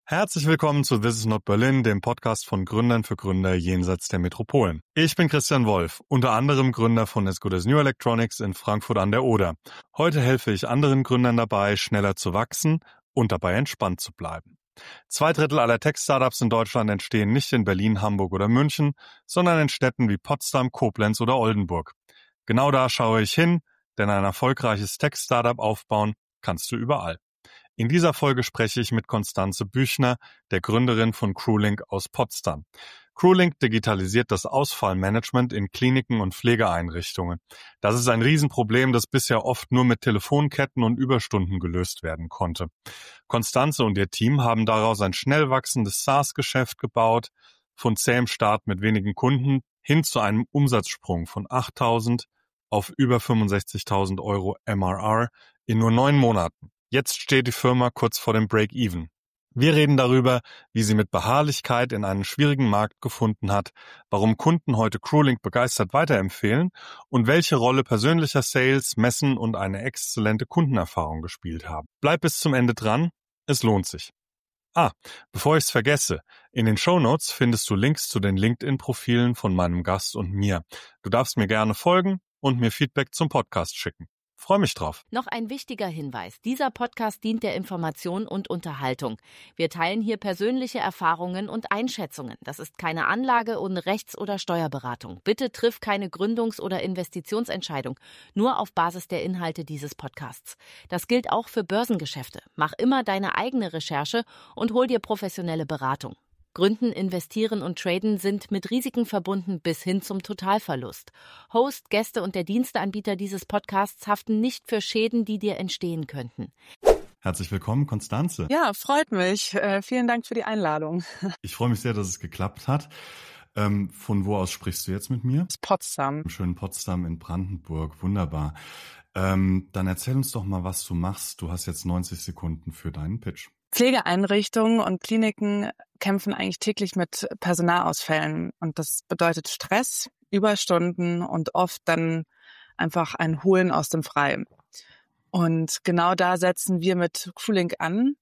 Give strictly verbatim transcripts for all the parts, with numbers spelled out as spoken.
Herzlich willkommen zu This is not Berlin, dem Podcast von Gründern für Gründer jenseits der Metropolen. Ich bin Christian Wolf, unter anderem Gründer von As Good as New Electronics in Frankfurt an der Oder. Heute helfe ich anderen Gründern dabei, schneller zu wachsen und dabei entspannt zu bleiben. Zwei Drittel aller Tech-Startups in Deutschland entstehen nicht in Berlin, Hamburg oder München, sondern in Städten wie Potsdam, Koblenz oder Oldenburg. Genau da schaue ich hin, denn ein erfolgreiches Tech-Startup aufbauen kannst du überall. In dieser Folge spreche ich mit Constanze Büchner, der Gründerin von Crewlink aus Potsdam. Crewlink digitalisiert das Ausfallmanagement in Kliniken und Pflegeeinrichtungen. Das ist ein Riesenproblem, das bisher oft nur mit Telefonketten und Überstunden gelöst werden konnte. Constanze und ihr Team haben daraus ein schnell wachsendes SaaS-Geschäft gebaut, von zähem Start mit wenigen Kunden hin zu einem Umsatzsprung von achttausend auf über fünfundsechzigtausend Euro M R R in nur neun Monaten. Jetzt steht die Firma kurz vor dem Break-Even. Wir reden darüber, wie sie mit Beharrlichkeit in einen schwierigen Markt gefunden hat, warum Kunden heute Crewlink begeistert weiterempfehlen und welche Rolle persönlicher Sales, Messen und eine exzellente Kundenerfahrung gespielt haben. Bleib bis zum Ende dran, es lohnt sich. Ah, bevor ich es vergesse, in den Shownotes findest du Links zu den LinkedIn-Profilen von meinem Gast und mir. Du darfst mir gerne folgen und mir Feedback zum Podcast schicken. Freue mich drauf. Noch ein wichtiger Hinweis. Dieser Podcast dient der Information und Unterhaltung. Wir teilen hier persönliche Erfahrungen und Einschätzungen. Das ist keine Anlage- und Rechts- oder Steuerberatung. Bitte triff keine Gründungs- oder Investitionsentscheidung, nur auf Basis der Inhalte dieses Podcasts. Das gilt auch für Börsengeschäfte. Mach immer deine eigene Recherche und hol dir professionelle Beratung. Gründen, investieren und traden sind mit Risiken verbunden bis hin zum Totalverlust. Host, Gäste und der Diensteanbieter dieses Podcasts haften nicht für Schäden, die dir entstehen könnten. Herzlich willkommen, Constanze. Ja, freut mich. Äh, vielen Dank für die Einladung. Ich freue mich sehr, dass es geklappt hat. Ähm, von wo aus sprichst du jetzt mit mir? Aus Potsdam. Im schönen Potsdam in Brandenburg. Wunderbar. Ähm, dann erzähl uns doch mal, was du machst. Du hast jetzt neunzig Sekunden für deinen Pitch. Pflegeeinrichtungen und Kliniken kämpfen eigentlich täglich mit Personalausfällen. Und das bedeutet Stress, Überstunden und oft dann einfach ein Holen aus dem Freien. Und genau da setzen wir mit Crewlink an,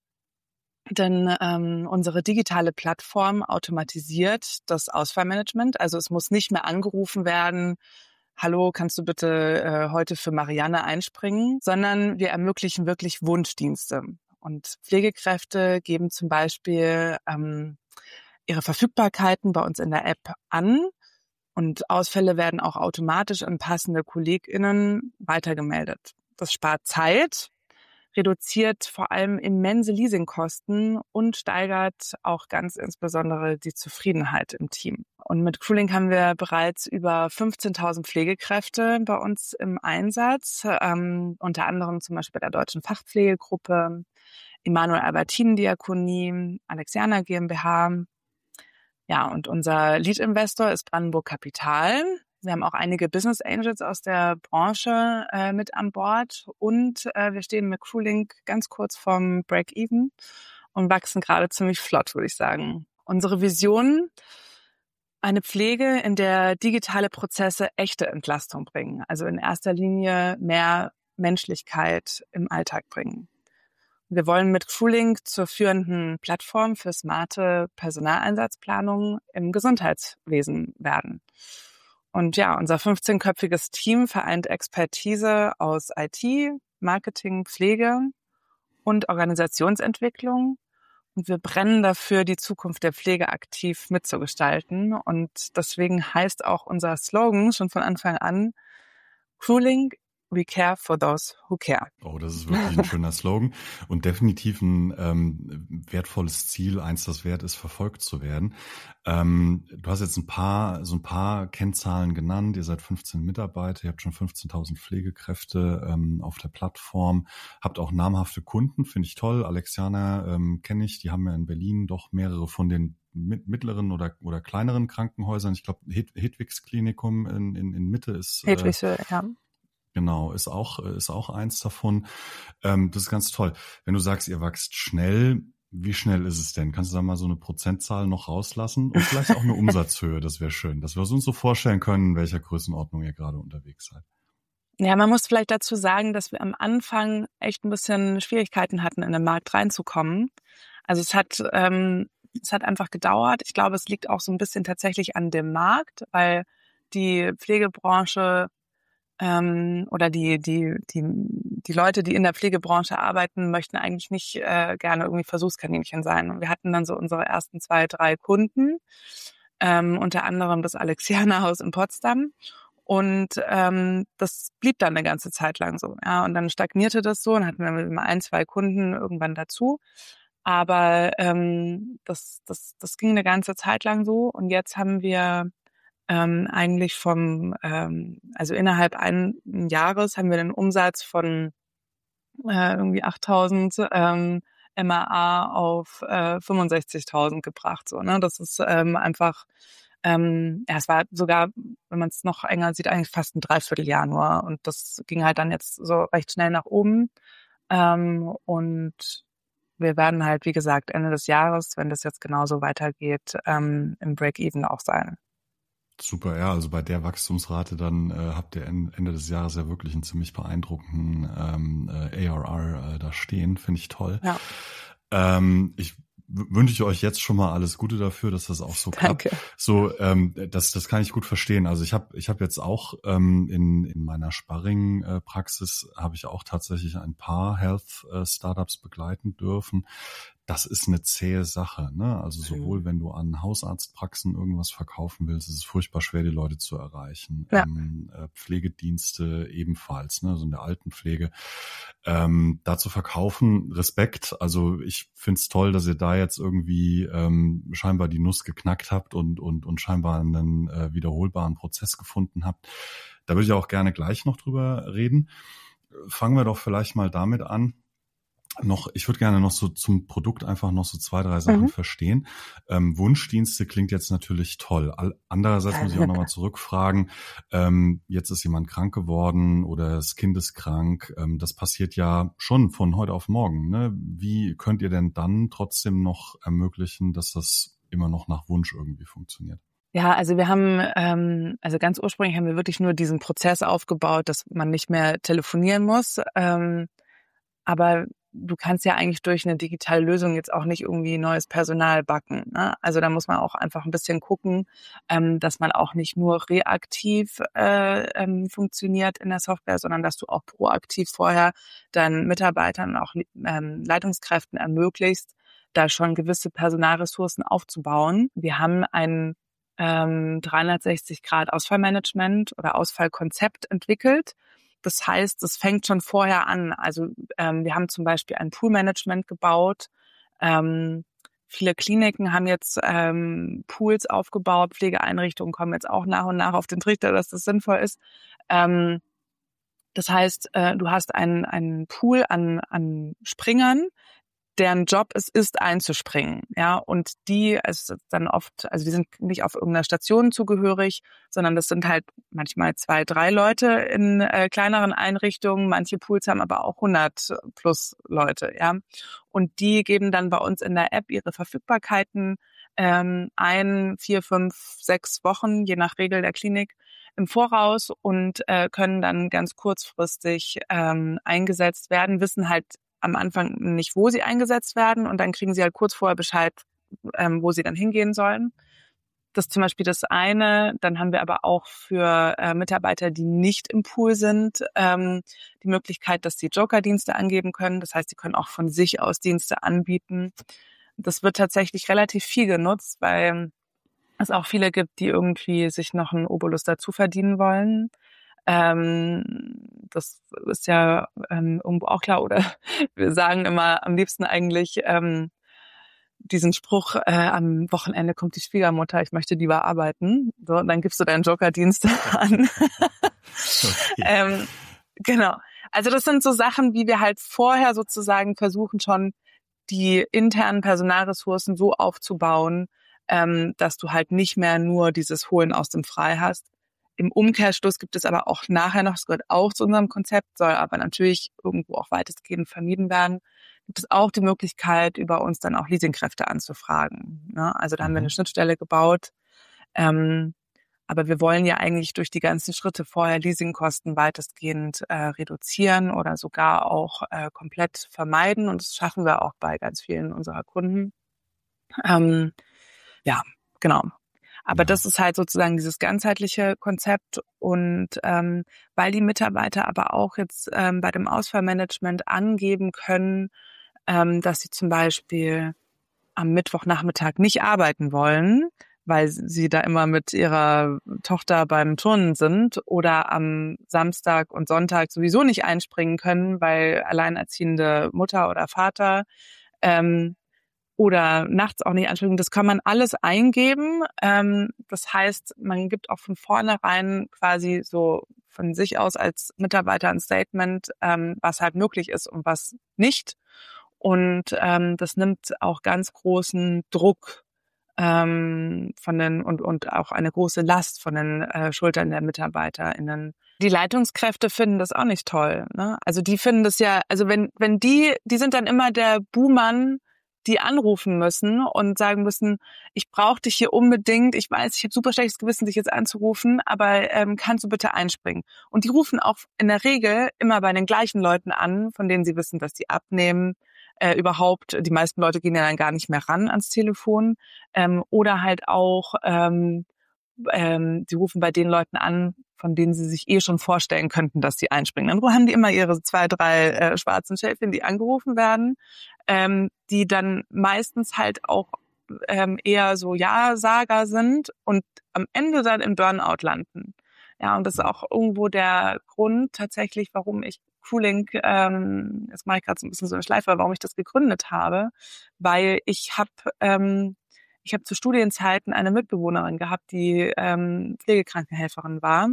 denn ähm, unsere digitale Plattform automatisiert das Ausfallmanagement. Also es muss nicht mehr angerufen werden, hallo, kannst du bitte äh, heute für Marianne einspringen, sondern wir ermöglichen wirklich Wunschdienste. Und Pflegekräfte geben zum Beispiel ähm, ihre Verfügbarkeiten bei uns in der App an und Ausfälle werden auch automatisch an passende KollegInnen weitergemeldet. Das spart Zeit, reduziert vor allem immense Leasingkosten und steigert auch ganz insbesondere die Zufriedenheit im Team. Und mit Crewlink haben wir bereits über fünfzehntausend Pflegekräfte bei uns im Einsatz, ähm, unter anderem zum Beispiel bei der Deutschen Fachpflegegruppe, Emanuel Albertinen Diakonie, Alexianer GmbH. Ja, und unser Lead-Investor ist Brandenburg Kapital. Wir haben auch einige Business Angels aus der Branche äh, mit an Bord und äh, wir stehen mit Crewlink ganz kurz vorm Break-Even und wachsen gerade ziemlich flott, würde ich sagen. Unsere Vision: eine Pflege, in der digitale Prozesse echte Entlastung bringen, also in erster Linie mehr Menschlichkeit im Alltag bringen. Wir wollen mit Crewlink zur führenden Plattform für smarte Personaleinsatzplanung im Gesundheitswesen werden. Und ja, unser fünfzehnköpfiges Team vereint Expertise aus I T, Marketing, Pflege und Organisationsentwicklung. Und wir brennen dafür, die Zukunft der Pflege aktiv mitzugestalten. Und deswegen heißt auch unser Slogan schon von Anfang an: Crewlink, we care for those who care. Oh, das ist wirklich ein schöner Slogan und definitiv ein ähm, wertvolles Ziel, eins, das wert ist, verfolgt zu werden. Ähm, du hast jetzt ein paar, so ein paar Kennzahlen genannt. Ihr seid fünfzehn Mitarbeiter, ihr habt schon fünfzehntausend Pflegekräfte ähm, auf der Plattform, habt auch namhafte Kunden, finde ich toll. Alexianer ähm, kenne ich, die haben ja in Berlin doch mehrere von den mittleren oder oder kleineren Krankenhäusern. Ich glaube, Hed- Hedwigs Klinikum in, in, in Mitte ist äh, Hedwigs, ja. Genau, ist auch ist auch eins davon. Ähm, das ist ganz toll. Wenn du sagst, ihr wächst schnell, wie schnell ist es denn? Kannst du da mal so eine Prozentzahl noch rauslassen? Und vielleicht auch eine Umsatzhöhe, das wäre schön. Dass wir uns so vorstellen können, in welcher Größenordnung ihr gerade unterwegs seid. Ja, man muss vielleicht dazu sagen, dass wir am Anfang echt ein bisschen Schwierigkeiten hatten, in den Markt reinzukommen. Also es hat ähm, es hat einfach gedauert. Ich glaube, es liegt auch so ein bisschen tatsächlich an dem Markt, weil die Pflegebranche ähm, oder die die die die Leute, die in der Pflegebranche arbeiten, möchten eigentlich nicht äh, gerne irgendwie Versuchskaninchen sein. Und wir hatten dann so unsere ersten zwei, drei Kunden, ähm, unter anderem das Alexianerhaus in Potsdam. Und ähm, das blieb dann eine ganze Zeit lang so. Ja, und dann stagnierte das so und hatten wir immer ein, zwei Kunden irgendwann dazu. Aber ähm, das, das, das ging eine ganze Zeit lang so. Und jetzt haben wir ähm, eigentlich vom, ähm, also innerhalb eines Jahres haben wir einen Umsatz von äh, irgendwie achttausend ähm, M A A auf äh, fünfundsechzigtausend gebracht. So, ne? Das ist ähm, einfach, ähm, ja, es war sogar, wenn man es noch enger sieht, eigentlich fast ein Dreivierteljahr nur. Und das ging halt dann jetzt so recht schnell nach oben. Ähm, und wir werden halt, wie gesagt, Ende des Jahres, wenn das jetzt genauso weitergeht, ähm, im Break-Even auch sein. Super, ja, also bei der Wachstumsrate dann äh, habt ihr Ende des Jahres ja wirklich einen ziemlich beeindruckenden ähm, äh, A R R äh, da stehen, finde ich toll. Ja. Ähm, ich wünsche euch jetzt schon mal alles Gute dafür, dass das auch so klappt. Danke. So, ähm, das das kann ich gut verstehen. Also ich habe ich habe jetzt auch ähm, in in meiner Sparring-Praxis habe ich auch tatsächlich ein paar Health-Startups begleiten dürfen. Das ist eine zähe Sache, ne? Also sowohl wenn du an Hausarztpraxen irgendwas verkaufen willst, ist es furchtbar schwer, die Leute zu erreichen. Ja. Ähm, äh, Pflegedienste ebenfalls, ne? Also in der Altenpflege. Ähm, da zu verkaufen, Respekt. Also ich find's toll, dass ihr da jetzt irgendwie ähm, scheinbar die Nuss geknackt habt und und und scheinbar einen äh, wiederholbaren Prozess gefunden habt. Da würde ich auch gerne gleich noch drüber reden. Fangen wir doch vielleicht mal damit an. Noch, ich würde gerne noch so zum Produkt einfach noch so zwei, drei Sachen mhm. verstehen. Ähm, Wunschdienste klingt jetzt natürlich toll. All, andererseits muss ich auch nochmal zurückfragen, ähm, jetzt ist jemand krank geworden oder das Kind ist krank. Ähm, das passiert ja schon von heute auf morgen. Ne? Wie könnt ihr denn dann trotzdem noch ermöglichen, dass das immer noch nach Wunsch irgendwie funktioniert? Ja, also wir haben, ähm, also ganz ursprünglich haben wir wirklich nur diesen Prozess aufgebaut, dass man nicht mehr telefonieren muss. Ähm, aber du kannst ja eigentlich durch eine digitale Lösung jetzt auch nicht irgendwie neues Personal backen, ne? Also da muss man auch einfach ein bisschen gucken, ähm, dass man auch nicht nur reaktiv äh, ähm, funktioniert in der Software, sondern dass du auch proaktiv vorher deinen Mitarbeitern und auch ähm, Leitungskräften ermöglicht, da schon gewisse Personalressourcen aufzubauen. Wir haben ein ähm, dreihundertsechzig Grad Ausfallmanagement oder Ausfallkonzept entwickelt. Das heißt, es fängt schon vorher an. Also ähm, wir haben zum Beispiel ein Poolmanagement gebaut. Ähm, viele Kliniken haben jetzt ähm, Pools aufgebaut. Pflegeeinrichtungen kommen jetzt auch nach und nach auf den Trichter, dass das sinnvoll ist. Ähm, das heißt, äh, du hast einen, einen Pool an, an Springern, deren Job es ist, einzuspringen, ja, und die, es ist dann oft, also die sind nicht auf irgendeiner Station zugehörig, sondern das sind halt manchmal zwei, drei Leute in äh, kleineren Einrichtungen, manche Pools haben aber auch hundert plus Leute, ja, und die geben dann bei uns in der App ihre Verfügbarkeiten ähm, ein, vier, fünf, sechs Wochen, je nach Regel der Klinik, im Voraus und äh, können dann ganz kurzfristig ähm, eingesetzt werden, wissen halt am Anfang nicht, wo sie eingesetzt werden und dann kriegen sie halt kurz vorher Bescheid, ähm, wo sie dann hingehen sollen. Das ist zum Beispiel das eine. Dann haben wir aber auch für äh, Mitarbeiter, die nicht im Pool sind, ähm, die Möglichkeit, dass sie Joker-Dienste angeben können. Das heißt, sie können auch von sich aus Dienste anbieten. Das wird tatsächlich relativ viel genutzt, weil es auch viele gibt, die irgendwie sich noch einen Obolus dazu verdienen wollen. Ähm, das ist ja ähm, irgendwo auch klar. Oder wir sagen immer am liebsten eigentlich ähm, diesen Spruch, äh, am Wochenende kommt die Schwiegermutter, ich möchte lieber arbeiten. So, und dann gibst du deinen Joker-Dienst an. Okay. ähm, genau. Also das sind so Sachen, wie wir halt vorher sozusagen versuchen schon, die internen Personalressourcen so aufzubauen, ähm, dass du halt nicht mehr nur dieses Holen aus dem Frei hast. Im Umkehrschluss gibt es aber auch nachher noch, das gehört auch zu unserem Konzept, soll aber natürlich irgendwo auch weitestgehend vermieden werden, gibt es auch die Möglichkeit, über uns dann auch Leasingkräfte anzufragen. Ne? Also da haben wir eine Schnittstelle gebaut, ähm, Aber wir wollen ja eigentlich durch die ganzen Schritte vorher Leasingkosten weitestgehend äh, reduzieren oder sogar auch äh, komplett vermeiden. Und das schaffen wir auch bei ganz vielen unserer Kunden. Ähm, ja, genau. Aber ja. Das ist halt sozusagen dieses ganzheitliche Konzept. Und ähm, weil die Mitarbeiter aber auch jetzt ähm, bei dem Ausfallmanagement angeben können, ähm, dass sie zum Beispiel am Mittwochnachmittag nicht arbeiten wollen, weil sie da immer mit ihrer Tochter beim Turnen sind oder am Samstag und Sonntag sowieso nicht einspringen können, weil alleinerziehende Mutter oder Vater ähm, oder nachts auch nicht einspringen. Das kann man alles eingeben. Ähm, das heißt, man gibt auch von vornherein quasi so von sich aus als Mitarbeiter ein Statement, ähm, was halt möglich ist und was nicht. Und ähm, das nimmt auch ganz großen Druck ähm, von den und und auch eine große Last von den äh, Schultern der MitarbeiterInnen. Die Leitungskräfte finden das auch nicht toll, ne? Also die finden das ja, also wenn wenn die, die sind dann immer der Buhmann, die anrufen müssen und sagen müssen, ich brauche dich hier unbedingt, ich weiß, ich habe super schlechtes Gewissen, dich jetzt anzurufen, aber ähm, kannst du bitte einspringen? Und die rufen auch in der Regel immer bei den gleichen Leuten an, von denen sie wissen, dass sie abnehmen. Äh, überhaupt, die meisten Leute gehen ja dann gar nicht mehr ran ans Telefon. Ähm, oder halt auch, ähm, ähm, die rufen bei den Leuten an, von denen sie sich eh schon vorstellen könnten, dass sie einspringen. Dann haben die immer ihre zwei, drei äh, schwarzen Schäfchen, die angerufen werden, ähm, die dann meistens halt auch ähm, eher so Ja-Sager sind und am Ende dann im Burnout landen. Ja, und das ist auch irgendwo der Grund tatsächlich, warum ich Cooling, ähm, jetzt mache ich gerade so ein bisschen so eine Schleife, warum ich das gegründet habe, weil ich habe ähm, ich habe zu Studienzeiten eine Mitbewohnerin gehabt, die ähm, Pflegekrankenhelferin war,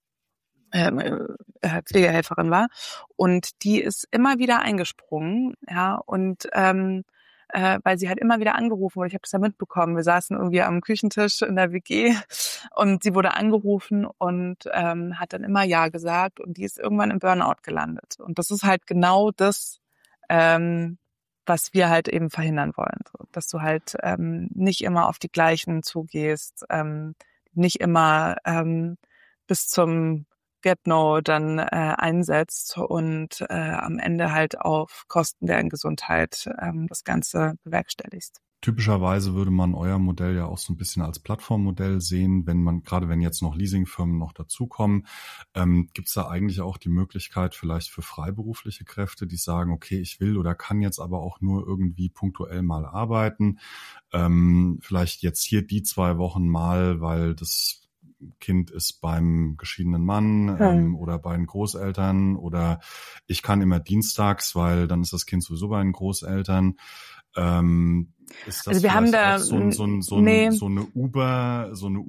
ähm, äh, Pflegehelferin war, und die ist immer wieder eingesprungen, ja, und ähm, äh, weil sie halt immer wieder angerufen wurde. Ich habe das ja mitbekommen. Wir saßen irgendwie am Küchentisch in der W G und sie wurde angerufen und ähm, hat dann immer Ja gesagt und die ist irgendwann im Burnout gelandet. Und das ist halt genau das, ähm, was wir halt eben verhindern wollen. So, dass du halt ähm, nicht immer auf die gleichen zugehst, ähm, nicht immer ähm, bis zum Get-No dann äh, einsetzt und äh, am Ende halt auf Kosten deren Gesundheit ähm, das Ganze bewerkstelligst. Typischerweise würde man euer Modell ja auch so ein bisschen als Plattformmodell sehen, wenn man, gerade wenn jetzt noch Leasingfirmen noch dazukommen, ähm, gibt es da eigentlich auch die Möglichkeit vielleicht für freiberufliche Kräfte, die sagen, okay, ich will oder kann jetzt aber auch nur irgendwie punktuell mal arbeiten, ähm, vielleicht jetzt hier die zwei Wochen mal, weil das Kind ist beim geschiedenen Mann Hm. ähm, oder bei den Großeltern oder ich kann immer dienstags, weil dann ist das Kind sowieso bei den Großeltern. Ähm, ist das also wir haben da auch so, ein, so, ein, so, ein, nee. so eine Uber, so eine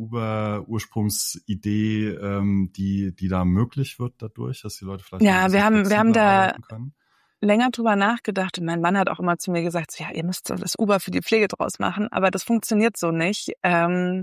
Uber-Ursprungsidee, ähm, die, die da möglich wird dadurch, dass die Leute vielleicht ja, wir haben, wir haben da können? länger drüber nachgedacht und mein Mann hat auch immer zu mir gesagt, so, ja, ihr müsst so das Uber für die Pflege draus machen, aber das funktioniert so nicht, ähm,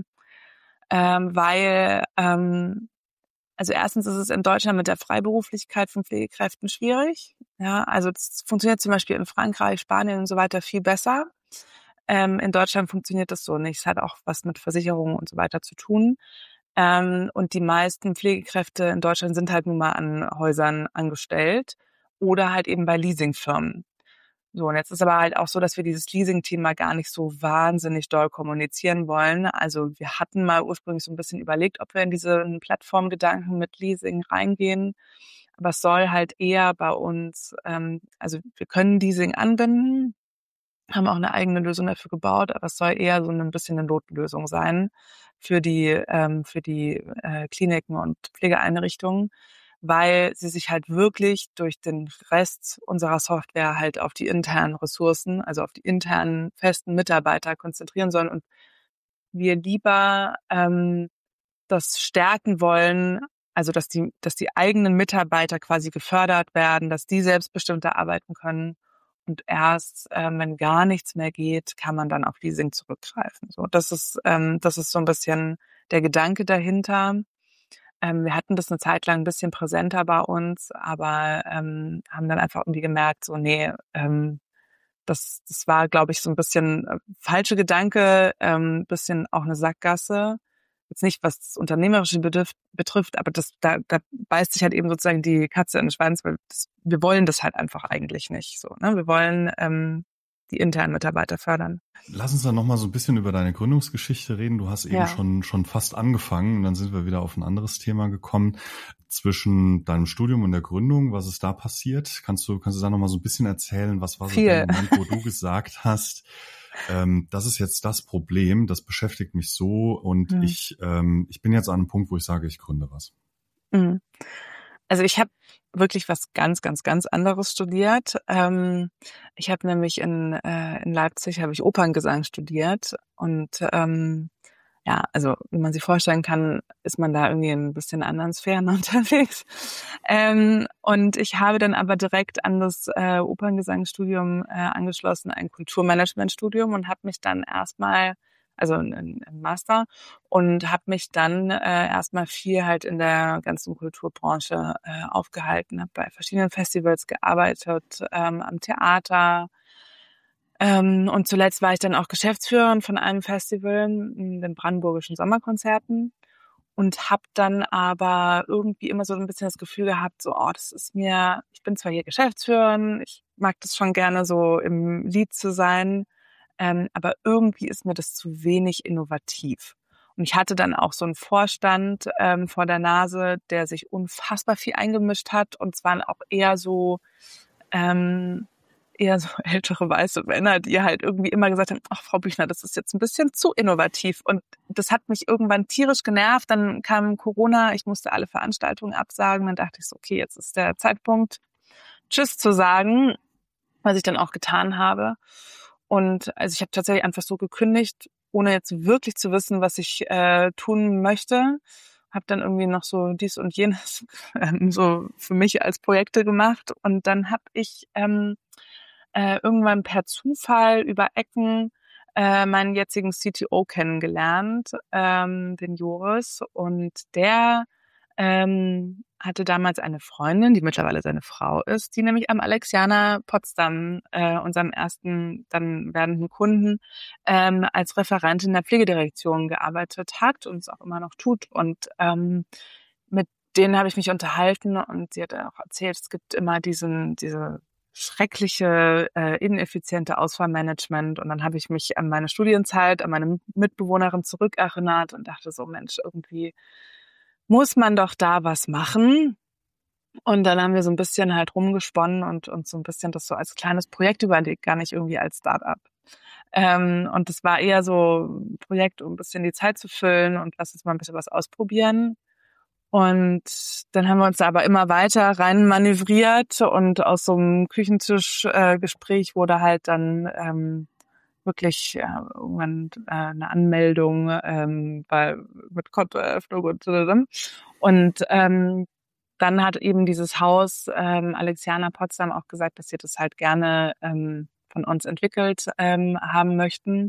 ähm, weil ähm, also erstens ist es in Deutschland mit der Freiberuflichkeit von Pflegekräften schwierig. Ja, also das funktioniert zum Beispiel in Frankreich, Spanien und so weiter viel besser. Ähm, in Deutschland funktioniert das so nicht. Es hat auch was mit Versicherungen und so weiter zu tun. Ähm, und die meisten Pflegekräfte in Deutschland sind halt nun mal an Häusern angestellt oder halt eben bei Leasingfirmen. So, und jetzt ist aber halt auch so, dass wir dieses Leasing-Thema gar nicht so wahnsinnig doll kommunizieren wollen. Also wir hatten mal ursprünglich so ein bisschen überlegt, ob wir in diesen Plattformgedanken mit Leasing reingehen. Aber es soll halt eher bei uns, ähm, also wir können Leasing anbinden, haben auch eine eigene Lösung dafür gebaut, aber es soll eher so ein bisschen eine Notlösung sein für die, ähm, für die äh, Kliniken und Pflegeeinrichtungen, weil sie sich halt wirklich durch den Rest unserer Software halt auf die internen Ressourcen, also auf die internen festen Mitarbeiter konzentrieren sollen und wir lieber ähm, das stärken wollen, also dass die, dass die eigenen Mitarbeiter quasi gefördert werden, dass die selbstbestimmter arbeiten können und erst, ähm, wenn gar nichts mehr geht, kann man dann auf Leasing zurückgreifen. So, das ist, ähm, das ist so ein bisschen der Gedanke dahinter. Ähm, wir hatten das eine Zeit lang ein bisschen präsenter bei uns, aber ähm, haben dann einfach irgendwie gemerkt, so nee, ähm, das, das war, glaube ich, so ein bisschen äh, falsche Gedanke, ähm, bisschen auch eine Sackgasse, jetzt nicht, was das Unternehmerische betrifft, betrifft aber das, da, da beißt sich halt eben sozusagen die Katze in den Schwanz, weil das, wir wollen das halt einfach eigentlich nicht so. Ne? Wir wollen ähm, die internen Mitarbeiter fördern. Lass uns dann nochmal so ein bisschen über deine Gründungsgeschichte reden. Du hast eben ja. schon schon fast angefangen und dann sind wir wieder auf ein anderes Thema gekommen. Zwischen deinem Studium und der Gründung, was ist da passiert? Kannst du kannst du da nochmal so ein bisschen erzählen, was war so der Moment, wo du gesagt hast, ähm, das ist jetzt das Problem, das beschäftigt mich so und mhm. ich ähm, ich bin jetzt an einem Punkt, wo ich sage, ich gründe was. Mhm. Also ich habe wirklich was ganz, ganz, ganz anderes studiert. Ähm, ich habe nämlich in, äh, in Leipzig habe ich Operngesang studiert und ähm, ja, also wie man sich vorstellen kann, ist man da irgendwie in ein bisschen anderen Sphären unterwegs. Ähm, und ich habe dann aber direkt an das äh, Operngesangsstudium äh, angeschlossen, ein Kulturmanagementstudium und habe mich dann erstmal also ein Master, und habe mich dann äh, erstmal viel halt in der ganzen Kulturbranche äh, aufgehalten, habe bei verschiedenen Festivals gearbeitet, ähm, am Theater, ähm, und zuletzt war ich dann auch Geschäftsführerin von einem Festival, den Brandenburgischen Sommerkonzerten, und habe dann aber irgendwie immer so ein bisschen das Gefühl gehabt, so, oh, das ist mir, ich bin zwar hier Geschäftsführerin, ich mag das schon gerne so im Lied zu sein, Ähm, aber irgendwie ist mir das zu wenig innovativ. Und ich hatte dann auch so einen Vorstand ähm, vor der Nase, der sich unfassbar viel eingemischt hat. Und zwar auch eher so ähm, eher so ältere weiße Männer, die halt irgendwie immer gesagt haben, ach Frau Büchner, das ist jetzt ein bisschen zu innovativ. Und das hat mich irgendwann tierisch genervt. Dann kam Corona, ich musste alle Veranstaltungen absagen. Dann dachte ich so, okay, jetzt ist der Zeitpunkt, Tschüss zu sagen, was ich dann auch getan habe. Und also ich habe tatsächlich einfach so gekündigt, ohne jetzt wirklich zu wissen, was ich äh, tun möchte. Habe dann irgendwie noch so dies und jenes ähm, so für mich als Projekte gemacht. Und dann habe ich ähm, äh, irgendwann per Zufall über Ecken äh, meinen jetzigen C T O kennengelernt, ähm, den Joris. Und der ähm, hatte damals eine Freundin, die mittlerweile seine Frau ist, die nämlich am Alexianer Potsdam, äh, unserem ersten dann werdenden Kunden, ähm, als Referentin der Pflegedirektion gearbeitet hat und es auch immer noch tut. Und ähm, mit denen habe ich mich unterhalten und sie hat auch erzählt, es gibt immer diesen diese schreckliche, äh, ineffiziente Ausfallmanagement. Und dann habe ich mich an meine Studienzeit, an meine Mitbewohnerin zurückerinnert und dachte so, Mensch, irgendwie muss man doch da was machen. Und dann haben wir so ein bisschen halt rumgesponnen und und so ein bisschen das so als kleines Projekt überlegt, gar nicht irgendwie als Start-up. Ähm, und das war eher so ein Projekt, um ein bisschen die Zeit zu füllen und lass uns mal ein bisschen was ausprobieren. Und dann haben wir uns da aber immer weiter rein manövriert und aus so einem Küchentischgespräch äh, wurde halt dann ähm, wirklich ja, irgendwann äh, eine Anmeldung ähm, bei, mit Kontoeröffnung und so. Und ähm, dann hat eben dieses Haus ähm, Alexianer Potsdam auch gesagt, dass sie das halt gerne ähm, von uns entwickelt ähm, haben möchten.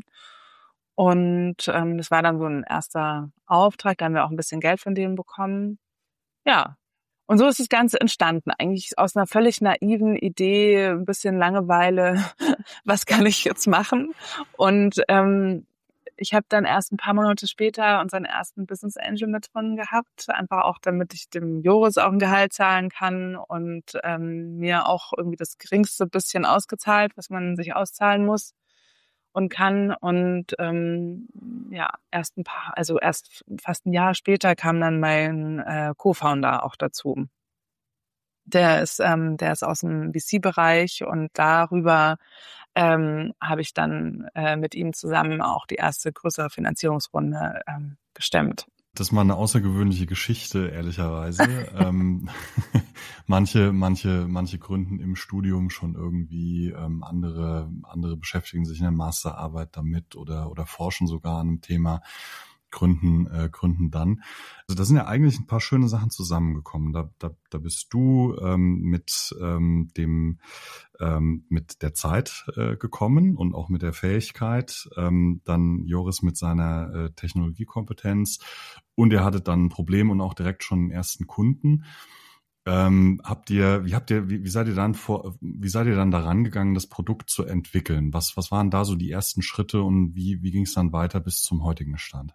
Und ähm, das war dann so ein erster Auftrag, da haben wir auch ein bisschen Geld von denen bekommen. Ja, und so ist das Ganze entstanden. Eigentlich aus einer völlig naiven Idee, ein bisschen Langeweile, was kann ich jetzt machen? Und ähm, ich habe dann erst ein paar Monate später unseren ersten Business Angel mit drin gehabt, einfach auch, damit ich dem Joris auch ein Gehalt zahlen kann und ähm, mir auch irgendwie das geringste bisschen ausgezahlt, was man sich auszahlen muss und kann. Und ähm, ja, erst ein paar, also erst fast ein Jahr später kam dann mein äh, Co-Founder auch dazu. Der ist, ähm, der ist aus dem V C-Bereich und darüber ähm, habe ich dann äh, mit ihm zusammen auch die erste größere Finanzierungsrunde ähm, gestemmt. Das ist mal eine außergewöhnliche Geschichte, ehrlicherweise. ähm, manche, manche, manche gründen im Studium schon irgendwie, ähm, andere, andere beschäftigen sich in der Masterarbeit damit oder oder forschen sogar an einem Thema. Gründen, äh, gründen dann. Also da sind ja eigentlich ein paar schöne Sachen zusammengekommen. Da, da, da bist du ähm, mit ähm, dem ähm, mit der Zeit äh, gekommen und auch mit der Fähigkeit. Ähm, dann Joris mit seiner äh, Technologiekompetenz und ihr hattet dann ein Problem und auch direkt schon einen ersten Kunden. Ähm, habt ihr, wie habt ihr, wie, wie seid ihr dann vor, wie seid ihr dann daran gegangen, das Produkt zu entwickeln? Was, was waren da so die ersten Schritte und wie, wie ging es dann weiter bis zum heutigen Stand?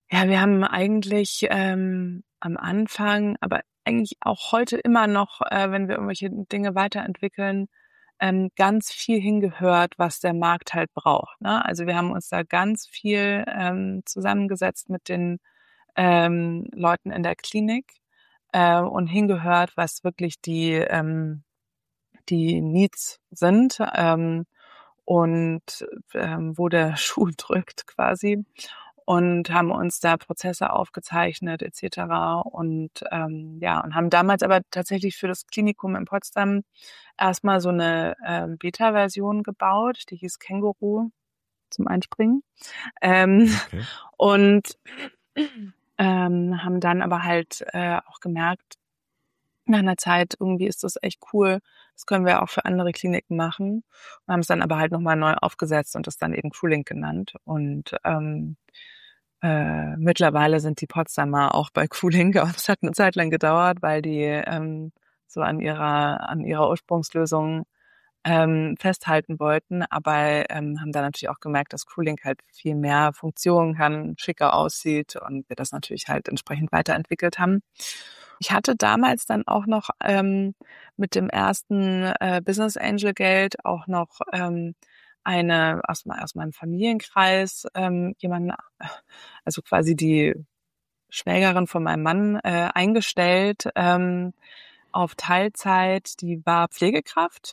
Ja, wir haben eigentlich ähm, am Anfang, aber eigentlich auch heute immer noch, äh, wenn wir irgendwelche Dinge weiterentwickeln, ähm, ganz viel hingehört, was der Markt halt braucht. Ne? Also wir haben uns da ganz viel ähm, zusammengesetzt mit den ähm, Leuten in der Klinik äh, und hingehört, was wirklich die ähm, die Needs sind ähm, und ähm, wo der Schuh drückt quasi, und haben uns da Prozesse aufgezeichnet et cetera. Und ähm, ja, und haben damals aber tatsächlich für das Klinikum in Potsdam erstmal so eine ähm, Beta-Version gebaut, die hieß Känguru zum Einspringen. Ähm, Okay. und ähm, haben dann aber halt äh, auch gemerkt, nach einer Zeit, irgendwie ist das echt cool. Das können wir auch für andere Kliniken machen. Wir haben es dann aber halt nochmal neu aufgesetzt und das dann eben CrewLink genannt. Und ähm, äh, mittlerweile sind die Potsdamer auch bei CrewLink. Aber es hat eine Zeit lang gedauert, weil die ähm, so an ihrer an ihrer Ursprungslösung ähm, festhalten wollten, aber ähm, haben dann natürlich auch gemerkt, dass CrewLink halt viel mehr Funktionen kann, schicker aussieht und wir das natürlich halt entsprechend weiterentwickelt haben. Ich hatte damals dann auch noch ähm, mit dem ersten äh, Business Angel Geld auch noch ähm, eine aus, aus meinem Familienkreis ähm, jemanden, also quasi die Schwägerin von meinem Mann äh, eingestellt ähm, auf Teilzeit. Die war Pflegekraft.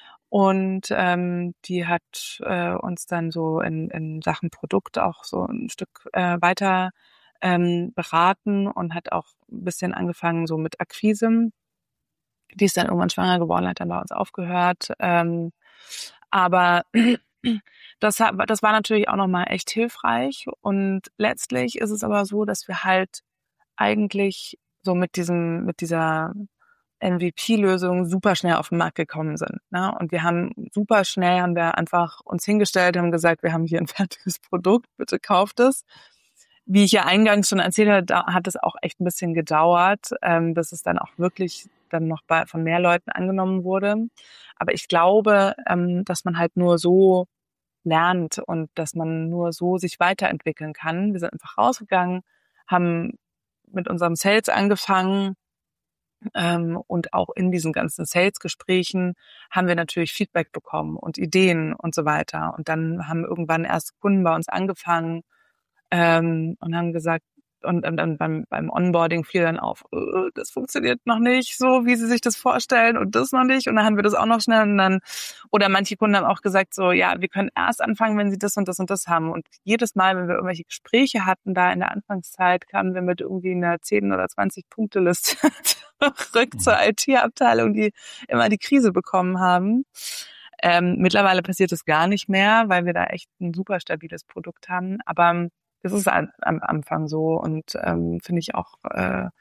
Und ähm, die hat äh, uns dann so in, in Sachen Produkt auch so ein Stück äh, weiter ähm, beraten und hat auch ein bisschen angefangen so mit Akquise. Die ist dann irgendwann schwanger geworden, hat dann bei uns aufgehört. Ähm, aber das, hat, das war natürlich auch nochmal echt hilfreich. Und letztlich ist es aber so, dass wir halt eigentlich so mit diesem, mit dieser M V P-Lösung super schnell auf den Markt gekommen sind. Ne? Und wir haben super schnell, haben wir einfach uns hingestellt, haben gesagt, wir haben hier ein fertiges Produkt, bitte kauft es. Wie ich ja eingangs schon erzählt habe, da hat es auch echt ein bisschen gedauert, ähm, bis es dann auch wirklich dann noch bei, von mehr Leuten angenommen wurde. Aber ich glaube, ähm, dass man halt nur so lernt und dass man nur so sich weiterentwickeln kann. Wir sind einfach rausgegangen, haben mit unserem Sales angefangen, ähm, und auch in diesen ganzen Sales-Gesprächen haben wir natürlich Feedback bekommen und Ideen und so weiter. Und dann haben irgendwann erst Kunden bei uns angefangen ähm, und haben gesagt, und, und dann beim, beim Onboarding fiel dann auf, äh, das funktioniert noch nicht so, wie sie sich das vorstellen und das noch nicht. Und dann haben wir das auch noch schnell und dann, oder manche Kunden haben auch gesagt so, ja, wir können erst anfangen, wenn sie das und das und das haben. Und jedes Mal, wenn wir irgendwelche Gespräche hatten, da in der Anfangszeit, kamen wir mit irgendwie einer zehn oder zwanzig Punkte Liste zurück zur I T-Abteilung, die immer die Krise bekommen haben. Ähm, mittlerweile passiert das gar nicht mehr, weil wir da echt ein super stabiles Produkt haben. Aber das ist am Anfang so und ähm, finde ich auch äh,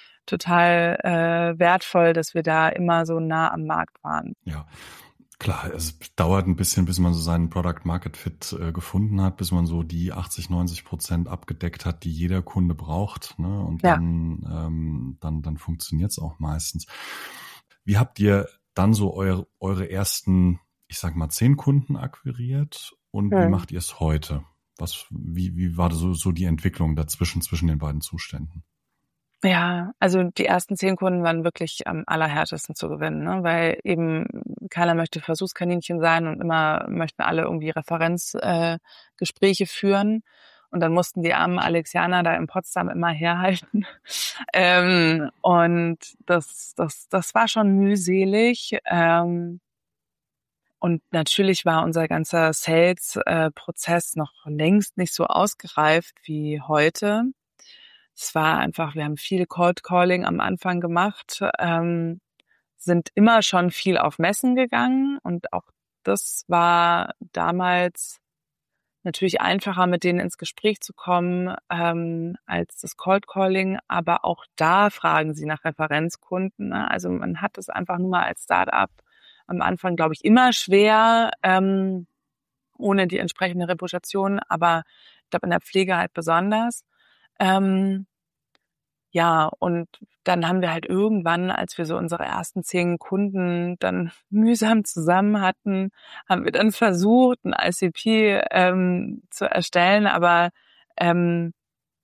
total äh, wertvoll, dass wir da immer so nah am Markt waren. Ja, klar, es dauert ein bisschen, bis man so seinen Product Market Fit äh, gefunden hat, bis man so die achtzig, neunzig Prozent abgedeckt hat, die jeder Kunde braucht, ne? Und Ja. dann, ähm, dann, dann funktioniert's auch meistens. Wie habt ihr dann so eure, eure ersten, ich sag mal, zehn Kunden akquiriert und Hm. wie macht ihr es heute? Was, wie, wie war so, so die Entwicklung dazwischen, zwischen den beiden Zuständen? Ja, also die ersten zehn Kunden waren wirklich am allerhärtesten zu gewinnen, ne? Weil eben keiner möchte Versuchskaninchen sein und immer möchten alle irgendwie Referenzgespräche äh, Gespräche führen. Und dann mussten die armen Alexianer da in Potsdam immer herhalten. ähm, und das, das, das war schon mühselig. Ähm, Und natürlich war unser ganzer Sales-Prozess noch längst nicht so ausgereift wie heute. Es war einfach, wir haben viel Cold Calling am Anfang gemacht, ähm, sind immer schon viel auf Messen gegangen und auch das war damals natürlich einfacher, mit denen ins Gespräch zu kommen, ähm, als das Cold Calling. Aber auch da fragen sie nach Referenzkunden. Ne? Also man hat es einfach nur mal als Start-up am Anfang, glaube ich, immer schwer, ähm, ohne die entsprechende Reputation. Aber ich glaube, in der Pflege halt besonders. Ähm, ja, und dann haben wir halt irgendwann, als wir so unsere ersten zehn Kunden dann mühsam zusammen hatten, haben wir dann versucht, ein I C P ähm, zu erstellen, aber ähm,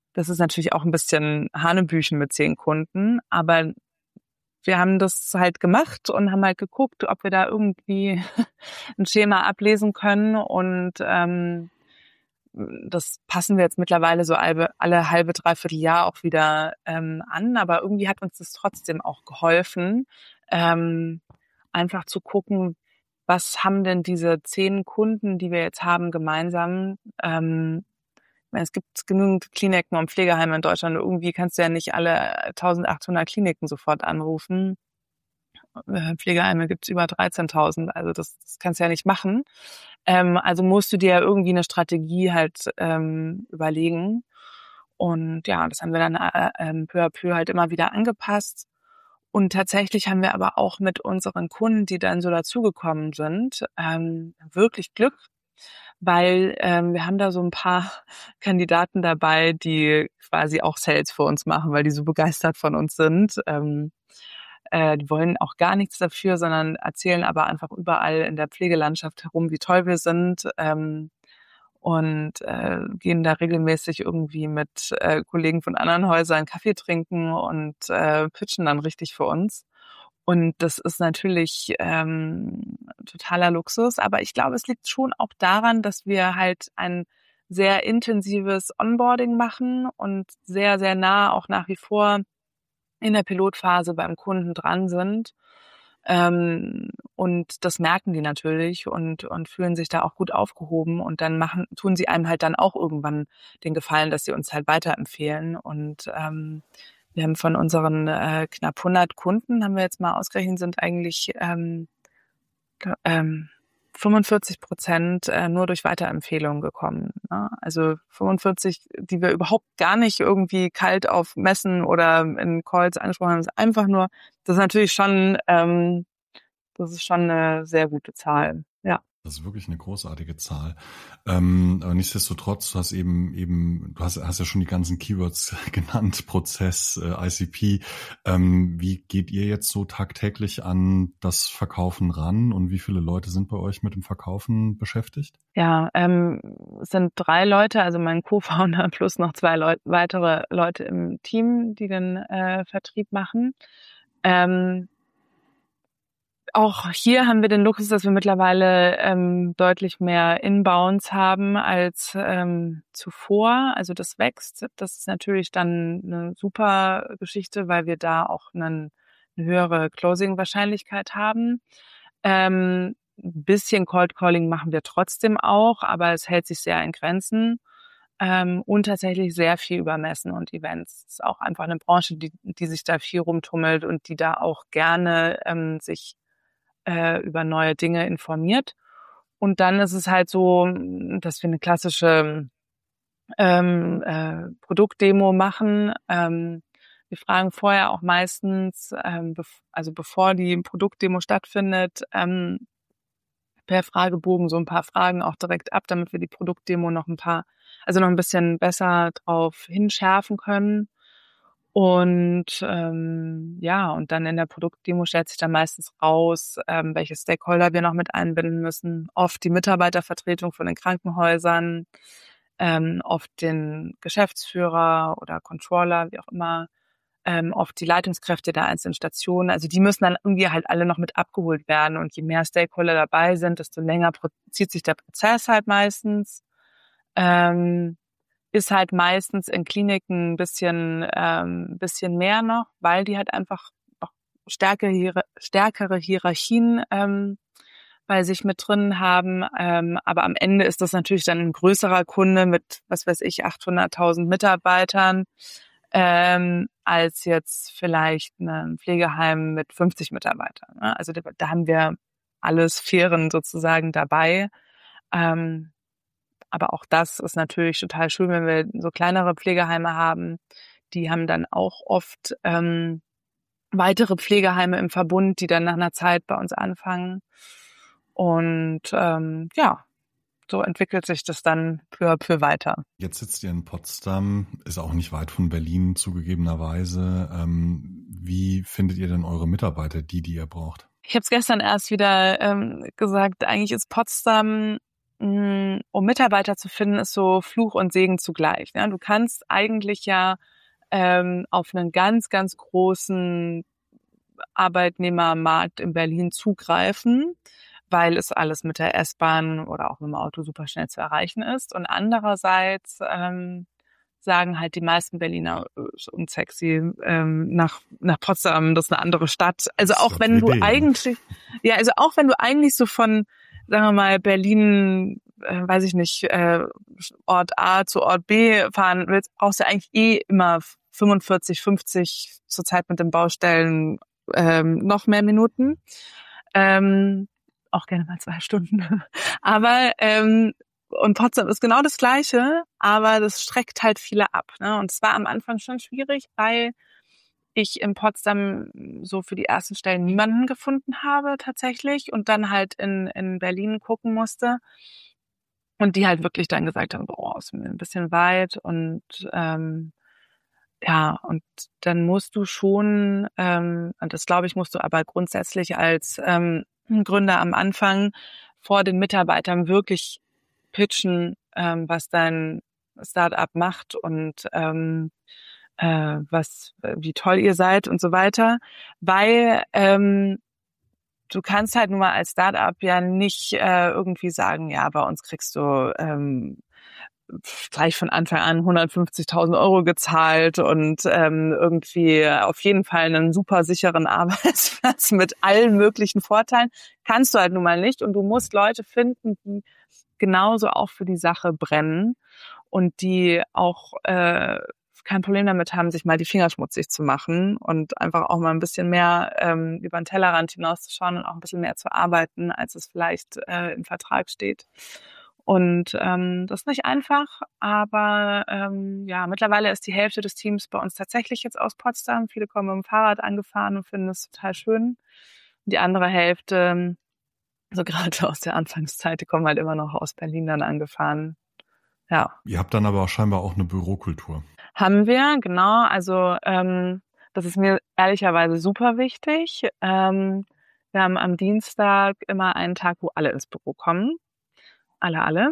das ist natürlich auch ein bisschen Hanebüchen mit zehn Kunden, aber wir haben das halt gemacht und haben halt geguckt, ob wir da irgendwie ein Schema ablesen können und ähm, das passen wir jetzt mittlerweile so alle, alle halbe, dreiviertel Jahr auch wieder ähm, an, aber irgendwie hat uns das trotzdem auch geholfen, ähm, einfach zu gucken, was haben denn diese zehn Kunden, die wir jetzt haben, gemeinsam. Ähm, ich meine, es gibt genügend Kliniken und Pflegeheime in Deutschland. Irgendwie kannst du ja nicht alle eintausendachthundert Kliniken sofort anrufen. Pflegeheime gibt es über dreizehntausend, also das, das kannst du ja nicht machen. Ähm, also musst du dir ja irgendwie eine Strategie halt ähm, überlegen. Und ja, das haben wir dann äh, äh, peu à peu halt immer wieder angepasst. Und tatsächlich haben wir aber auch mit unseren Kunden, die dann so dazugekommen sind, ähm, wirklich Glück, weil ähm, wir haben da so ein paar Kandidaten dabei, die quasi auch Sales für uns machen, weil die so begeistert von uns sind. Ähm, äh, die wollen auch gar nichts dafür, sondern erzählen aber einfach überall in der Pflegelandschaft herum, wie toll wir sind. Ähm, und äh, gehen da regelmäßig irgendwie mit äh, Kollegen von anderen Häusern Kaffee trinken und äh, pitchen dann richtig für uns. Und das ist natürlich ähm, totaler Luxus, aber ich glaube, es liegt schon auch daran, dass wir halt ein sehr intensives Onboarding machen und sehr, sehr nah auch nach wie vor in der Pilotphase beim Kunden dran sind. Ähm, und das merken die natürlich und, und fühlen sich da auch gut aufgehoben. Und dann machen, tun sie einem halt dann auch irgendwann den Gefallen, dass sie uns halt weiterempfehlen. Und ähm, wir haben von unseren äh, knapp hundert Kunden, haben wir jetzt mal ausgerechnet, sind eigentlich ähm, ähm, fünfundvierzig Prozent äh, nur durch Weiterempfehlungen gekommen. Ne? Also fünfundvierzig, die wir überhaupt gar nicht irgendwie kalt auf Messen oder in Calls angesprochen haben, ist einfach nur, das ist natürlich schon, ähm, das ist schon eine sehr gute Zahl. Ja. Das ist wirklich eine großartige Zahl. Ähm, aber nichtsdestotrotz, du hast eben eben, du hast, hast ja schon die ganzen Keywords genannt, Prozess, äh, I C P. Ähm, wie geht ihr jetzt so tagtäglich an das Verkaufen ran und wie viele Leute sind bei euch mit dem Verkaufen beschäftigt? Ja, ähm, es sind drei Leute, also mein Co-Founder plus noch zwei Leut- weitere Leute im Team, die den äh, Vertrieb machen. Ähm, Auch hier haben wir den Luxus, dass wir mittlerweile ähm, deutlich mehr Inbounds haben als ähm, zuvor. Also das wächst. Das ist natürlich dann eine super Geschichte, weil wir da auch einen, eine höhere Closing-Wahrscheinlichkeit haben. Ähm, ein bisschen Cold Calling machen wir trotzdem auch, aber es hält sich sehr in Grenzen. Ähm, und tatsächlich sehr viel über Messen und Events. Es ist auch einfach eine Branche, die, die sich da viel rumtummelt und die da auch gerne ähm, sich äh, über neue Dinge informiert. Und dann ist es halt so, dass wir eine klassische ähm, äh, Produktdemo machen. Ähm, wir fragen vorher auch meistens, ähm, bev- also bevor die Produktdemo stattfindet, ähm, per Fragebogen so ein paar Fragen auch direkt ab, damit wir die Produktdemo noch ein paar, also noch ein bisschen besser drauf hinschärfen können. Und ähm, ja, und dann in der Produktdemo stellt sich dann meistens raus, ähm, welche Stakeholder wir noch mit einbinden müssen. Oft die Mitarbeitervertretung von den Krankenhäusern, ähm, oft den Geschäftsführer oder Controller, wie auch immer, ähm, oft die Leitungskräfte der einzelnen Stationen. Also die müssen dann irgendwie halt alle noch mit abgeholt werden. Und je mehr Stakeholder dabei sind, desto länger zieht sich der Prozess halt meistens. Ähm, ist halt meistens in Kliniken ein bisschen, ähm, bisschen mehr noch, weil die halt einfach auch stärkere, Hier- stärkere Hierarchien ähm, bei sich mit drin haben. Ähm, aber am Ende ist das natürlich dann ein größerer Kunde mit, was weiß ich, achthunderttausend Mitarbeitern, ähm, als jetzt vielleicht ein Pflegeheim mit fünfzig Mitarbeitern. Ne? Also da, da haben wir alle Sphären sozusagen dabei. Ähm, aber auch das ist natürlich total schön, wenn wir so kleinere Pflegeheime haben. Die haben dann auch oft ähm, weitere Pflegeheime im Verbund, die dann nach einer Zeit bei uns anfangen. Und ähm, ja, so entwickelt sich das dann peu à peu weiter. Jetzt sitzt ihr in Potsdam, ist auch nicht weit von Berlin zugegebenerweise. Ähm, wie findet ihr denn eure Mitarbeiter, die, die ihr braucht? Ich habe es gestern erst wieder ähm, gesagt, eigentlich ist Potsdam mh, um Mitarbeiter zu finden, ist so Fluch und Segen zugleich. Ne? Du kannst eigentlich ja ähm, auf einen ganz, ganz großen Arbeitnehmermarkt in Berlin zugreifen, weil es alles mit der S-Bahn oder auch mit dem Auto super schnell zu erreichen ist. Und andererseits ähm, sagen halt die meisten Berliner, äh, ist unsexy, ähm, nach, nach Potsdam, das ist eine andere Stadt. Also Das ist auch ja wenn du Idee, ne? eigentlich, ja, also auch wenn du eigentlich so von, sagen wir mal, Berlin, äh, weiß ich nicht, äh, Ort A zu Ort B fahren willst, brauchst du eigentlich eh immer fünfundvierzig, fünfzig zurzeit mit den Baustellen ähm, noch mehr Minuten. Ähm, auch gerne mal zwei Stunden. Aber ähm, und Potsdam ist genau das Gleiche, aber das schreckt halt viele ab. Ne? Und es war am Anfang schon schwierig, weil ich in Potsdam so für die ersten Stellen niemanden gefunden habe tatsächlich und dann halt in, in Berlin gucken musste. Und die halt wirklich dann gesagt haben, boah, ist mir ein bisschen weit und ähm, ja, und dann musst du schon, ähm, und das glaube ich, musst du aber grundsätzlich als ähm, Gründer am Anfang vor den Mitarbeitern wirklich pitchen, ähm, was dein Startup macht und ähm, äh, was, wie toll ihr seid und so weiter, weil ähm, du kannst halt nun mal als Startup ja nicht äh, irgendwie sagen, ja, bei uns kriegst du ähm, gleich von Anfang an hundertfünfzigtausend Euro gezahlt und ähm, irgendwie auf jeden Fall einen super sicheren Arbeitsplatz mit allen möglichen Vorteilen. Kannst du halt nun mal nicht und du musst Leute finden, die genauso auch für die Sache brennen und die auch äh, kein Problem damit haben, sich mal die Finger schmutzig zu machen und einfach auch mal ein bisschen mehr ähm, über den Tellerrand hinauszuschauen und auch ein bisschen mehr zu arbeiten, als es vielleicht äh, im Vertrag steht. Und ähm, das ist nicht einfach, aber ähm, ja, mittlerweile ist die Hälfte des Teams bei uns tatsächlich jetzt aus Potsdam. Viele kommen mit dem Fahrrad angefahren und finden es total schön. Die andere Hälfte, so gerade aus der Anfangszeit, die kommen halt immer noch aus Berlin dann angefahren. Ja. Ihr habt dann aber auch scheinbar auch eine Bürokultur. Haben wir, genau. Also ähm, das ist mir ehrlicherweise super wichtig. Ähm, wir haben am Dienstag immer einen Tag, wo alle ins Büro kommen. Alle, alle.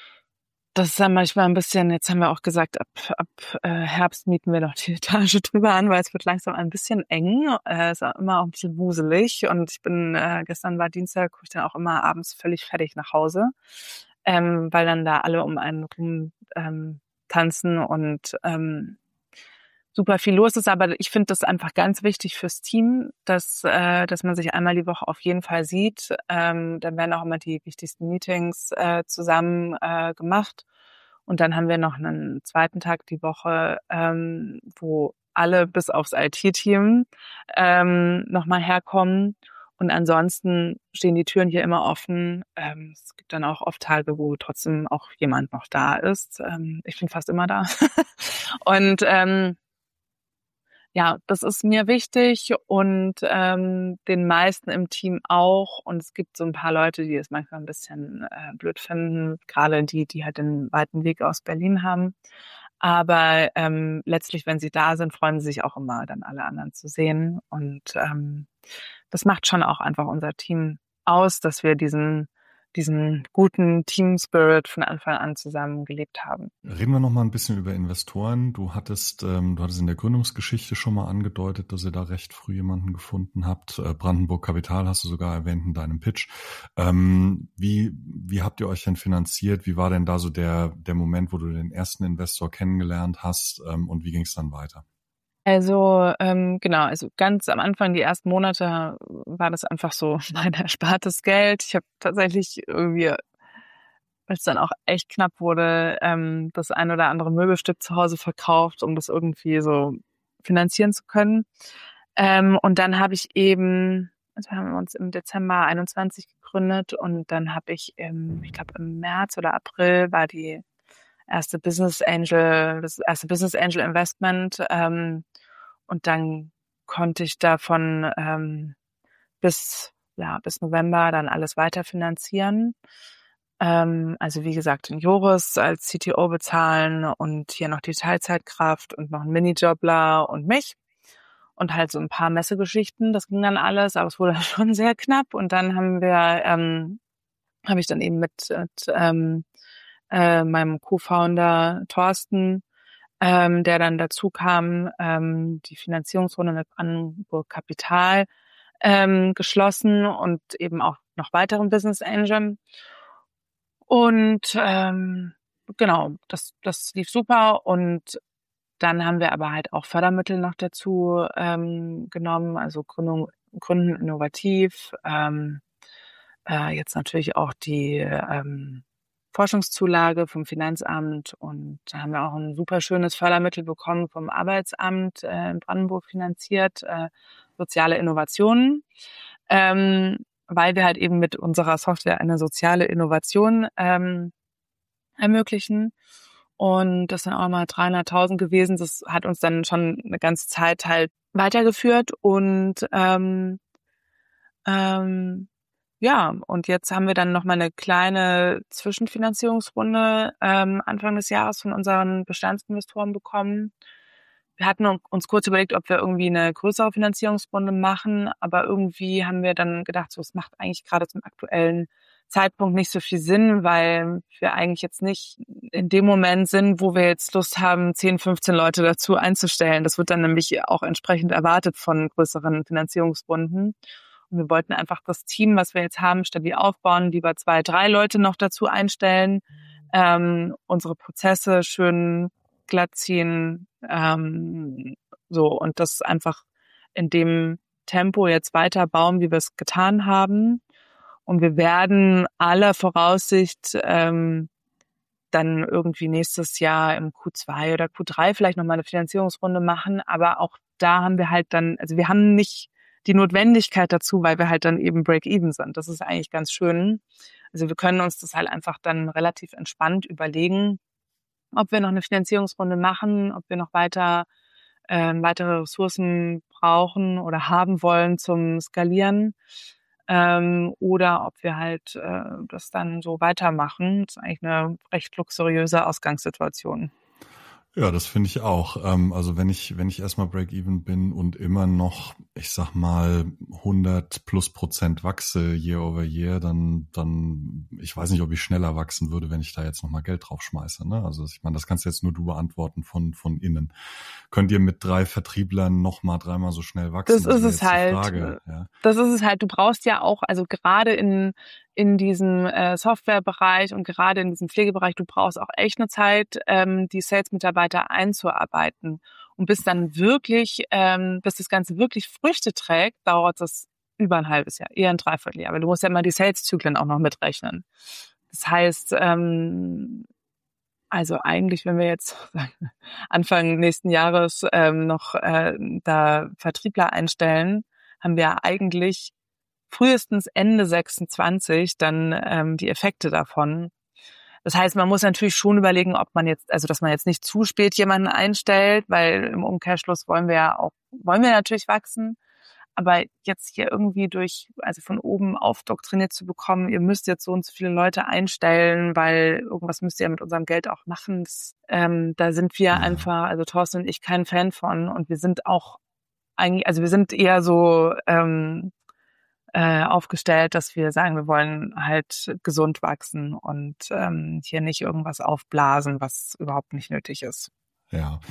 Das ist dann manchmal ein bisschen, jetzt haben wir auch gesagt, ab, ab äh, Herbst mieten wir noch die Etage drüber an, weil es wird langsam ein bisschen eng. Äh, ist auch immer auch ein bisschen wuselig. Und ich bin, äh, gestern war Dienstag, komme ich dann auch immer abends völlig fertig nach Hause, ähm, weil dann da alle um einen rum ähm, tanzen und ähm, super viel los ist, aber ich finde das einfach ganz wichtig fürs Team, dass äh, dass man sich einmal die Woche auf jeden Fall sieht. Ähm, dann werden auch immer die wichtigsten Meetings äh, zusammen äh, gemacht und dann haben wir noch einen zweiten Tag die Woche, ähm, wo alle bis aufs I T-Team ähm, nochmal herkommen. Und ansonsten stehen die Türen hier immer offen. Ähm, es gibt dann auch oft Tage, wo trotzdem auch jemand noch da ist. Ähm, ich bin fast immer da. Und ähm, ja, das ist mir wichtig und ähm, den meisten im Team auch. Und es gibt so ein paar Leute, die es manchmal ein bisschen äh, blöd finden, gerade die, die halt den weiten Weg aus Berlin haben. Aber ähm, letztlich, wenn sie da sind, freuen sie sich auch immer, dann alle anderen zu sehen. Und ähm, das macht schon auch einfach unser Team aus, dass wir diesen diesen guten Team-Spirit von Anfang an zusammen gelebt haben. Reden wir noch mal ein bisschen über Investoren. Du hattest, ähm, du hattest in der Gründungsgeschichte schon mal angedeutet, dass ihr da recht früh jemanden gefunden habt. Äh, Brandenburg Kapital hast du sogar erwähnt in deinem Pitch. Ähm, wie, wie habt ihr euch denn finanziert? Wie war denn da so der, der Moment, wo du den ersten Investor kennengelernt hast? Ähm, und wie ging es dann weiter? Also ähm, genau, also ganz am Anfang, die ersten Monate, war das einfach so mein erspartes Geld. Ich habe tatsächlich irgendwie, als es dann auch echt knapp wurde, ähm, das ein oder andere Möbelstück zu Hause verkauft, um das irgendwie so finanzieren zu können. Ähm, und dann habe ich eben, also haben wir uns im Dezember einundzwanzig gegründet und dann habe ich, im, ich glaube im März oder April war die erste Business Angel, das erste Business Angel Investment. Ähm, und dann konnte ich davon ähm, bis ja bis November dann alles weiter finanzieren. Ähm, also wie gesagt, den Joris als C T O bezahlen und hier noch die Teilzeitkraft und noch einen Minijobler und mich. Und halt so ein paar Messegeschichten. Das ging dann alles, aber es wurde schon sehr knapp. Und dann haben wir ähm, habe ich dann eben mit, mit ähm, äh, meinem Co-Founder Thorsten, ähm, der dann dazu kam, ähm, die Finanzierungsrunde mit Brandenburg Kapital ähm, geschlossen und eben auch noch weiteren Business Angel. Und ähm, genau, das, das lief super. Und dann haben wir aber halt auch Fördermittel noch dazu ähm, genommen, also Gründung, Gründen innovativ, ähm, äh, jetzt natürlich auch die ähm, Forschungszulage vom Finanzamt, und da haben wir auch ein super schönes Fördermittel bekommen vom Arbeitsamt äh, in Brandenburg finanziert, äh, soziale Innovationen, ähm, weil wir halt eben mit unserer Software eine soziale Innovation ähm, ermöglichen. Und das sind auch mal dreihunderttausend gewesen. Das hat uns dann schon eine ganze Zeit halt weitergeführt. Und ähm, ähm, ja, und jetzt haben wir dann noch mal eine kleine Zwischenfinanzierungsrunde ähm, Anfang des Jahres von unseren Bestandsinvestoren bekommen. Wir hatten uns kurz überlegt, ob wir irgendwie eine größere Finanzierungsrunde machen, aber irgendwie haben wir dann gedacht, so, es macht eigentlich gerade zum aktuellen Zeitpunkt nicht so viel Sinn, weil wir eigentlich jetzt nicht in dem Moment sind, wo wir jetzt Lust haben, zehn, fünfzehn Leute dazu einzustellen. Das wird dann nämlich auch entsprechend erwartet von größeren Finanzierungsrunden. Und wir wollten einfach das Team, was wir jetzt haben, stabil aufbauen, lieber zwei, drei Leute noch dazu einstellen, ähm, unsere Prozesse schön glatt ziehen, ähm, so, und das einfach in dem Tempo jetzt weiter bauen, wie wir es getan haben. Und wir werden aller Voraussicht ähm, dann irgendwie nächstes Jahr im Q zwei oder Q drei vielleicht nochmal eine Finanzierungsrunde machen. Aber auch da haben wir halt dann, also wir haben nicht die Notwendigkeit dazu, weil wir halt dann eben Break-Even sind. Das ist eigentlich ganz schön. Also wir können uns das halt einfach dann relativ entspannt überlegen, ob wir noch eine Finanzierungsrunde machen, ob wir noch weiter äh, weitere Ressourcen brauchen oder haben wollen zum Skalieren, ähm, oder ob wir halt äh, das dann so weitermachen. Das ist eigentlich eine recht luxuriöse Ausgangssituation. Ja, das finde ich auch. Ähm, also wenn ich wenn ich erstmal Break-Even bin und immer noch, ich sag mal, hundert plus Prozent wachse year over year, dann dann ich weiß nicht, ob ich schneller wachsen würde, wenn ich da jetzt nochmal Geld drauf schmeiße. Ne? Also ich meine, das kannst jetzt nur du beantworten von von innen. Könnt ihr mit drei Vertrieblern nochmal dreimal so schnell wachsen? Das ist es halt. Ja. Das ist es halt. Du brauchst ja auch, also gerade in in diesem äh, Softwarebereich und gerade in diesem Pflegebereich, du brauchst auch echt eine Zeit, ähm, die Sales-Mitarbeiter einzuarbeiten. Und bis dann wirklich, ähm, bis das Ganze wirklich Früchte trägt, dauert das über ein halbes Jahr, eher ein Dreivierteljahr. Aber du musst ja immer die Sales-Zyklen auch noch mitrechnen. Das heißt, ähm, also eigentlich, wenn wir jetzt Anfang nächsten Jahres ähm, noch äh, da Vertriebler einstellen, haben wir eigentlich frühestens Ende sechsundzwanzig dann ähm, die Effekte davon. Das heißt, man muss natürlich schon überlegen, ob man jetzt, also dass man jetzt nicht zu spät jemanden einstellt, weil im Umkehrschluss wollen wir ja auch, wollen wir natürlich wachsen. Aber jetzt hier irgendwie durch, also von oben aufdoktriniert zu bekommen, ihr müsst jetzt so und so viele Leute einstellen, weil irgendwas müsst ihr mit unserem Geld auch machen. Das, ähm, da sind wir ja. einfach, also Thorsten und ich, kein Fan von. Und wir sind auch eigentlich, also wir sind eher so ähm, äh, aufgestellt, dass wir sagen, wir wollen halt gesund wachsen und ähm, hier nicht irgendwas aufblasen, was überhaupt nicht nötig ist. Ja,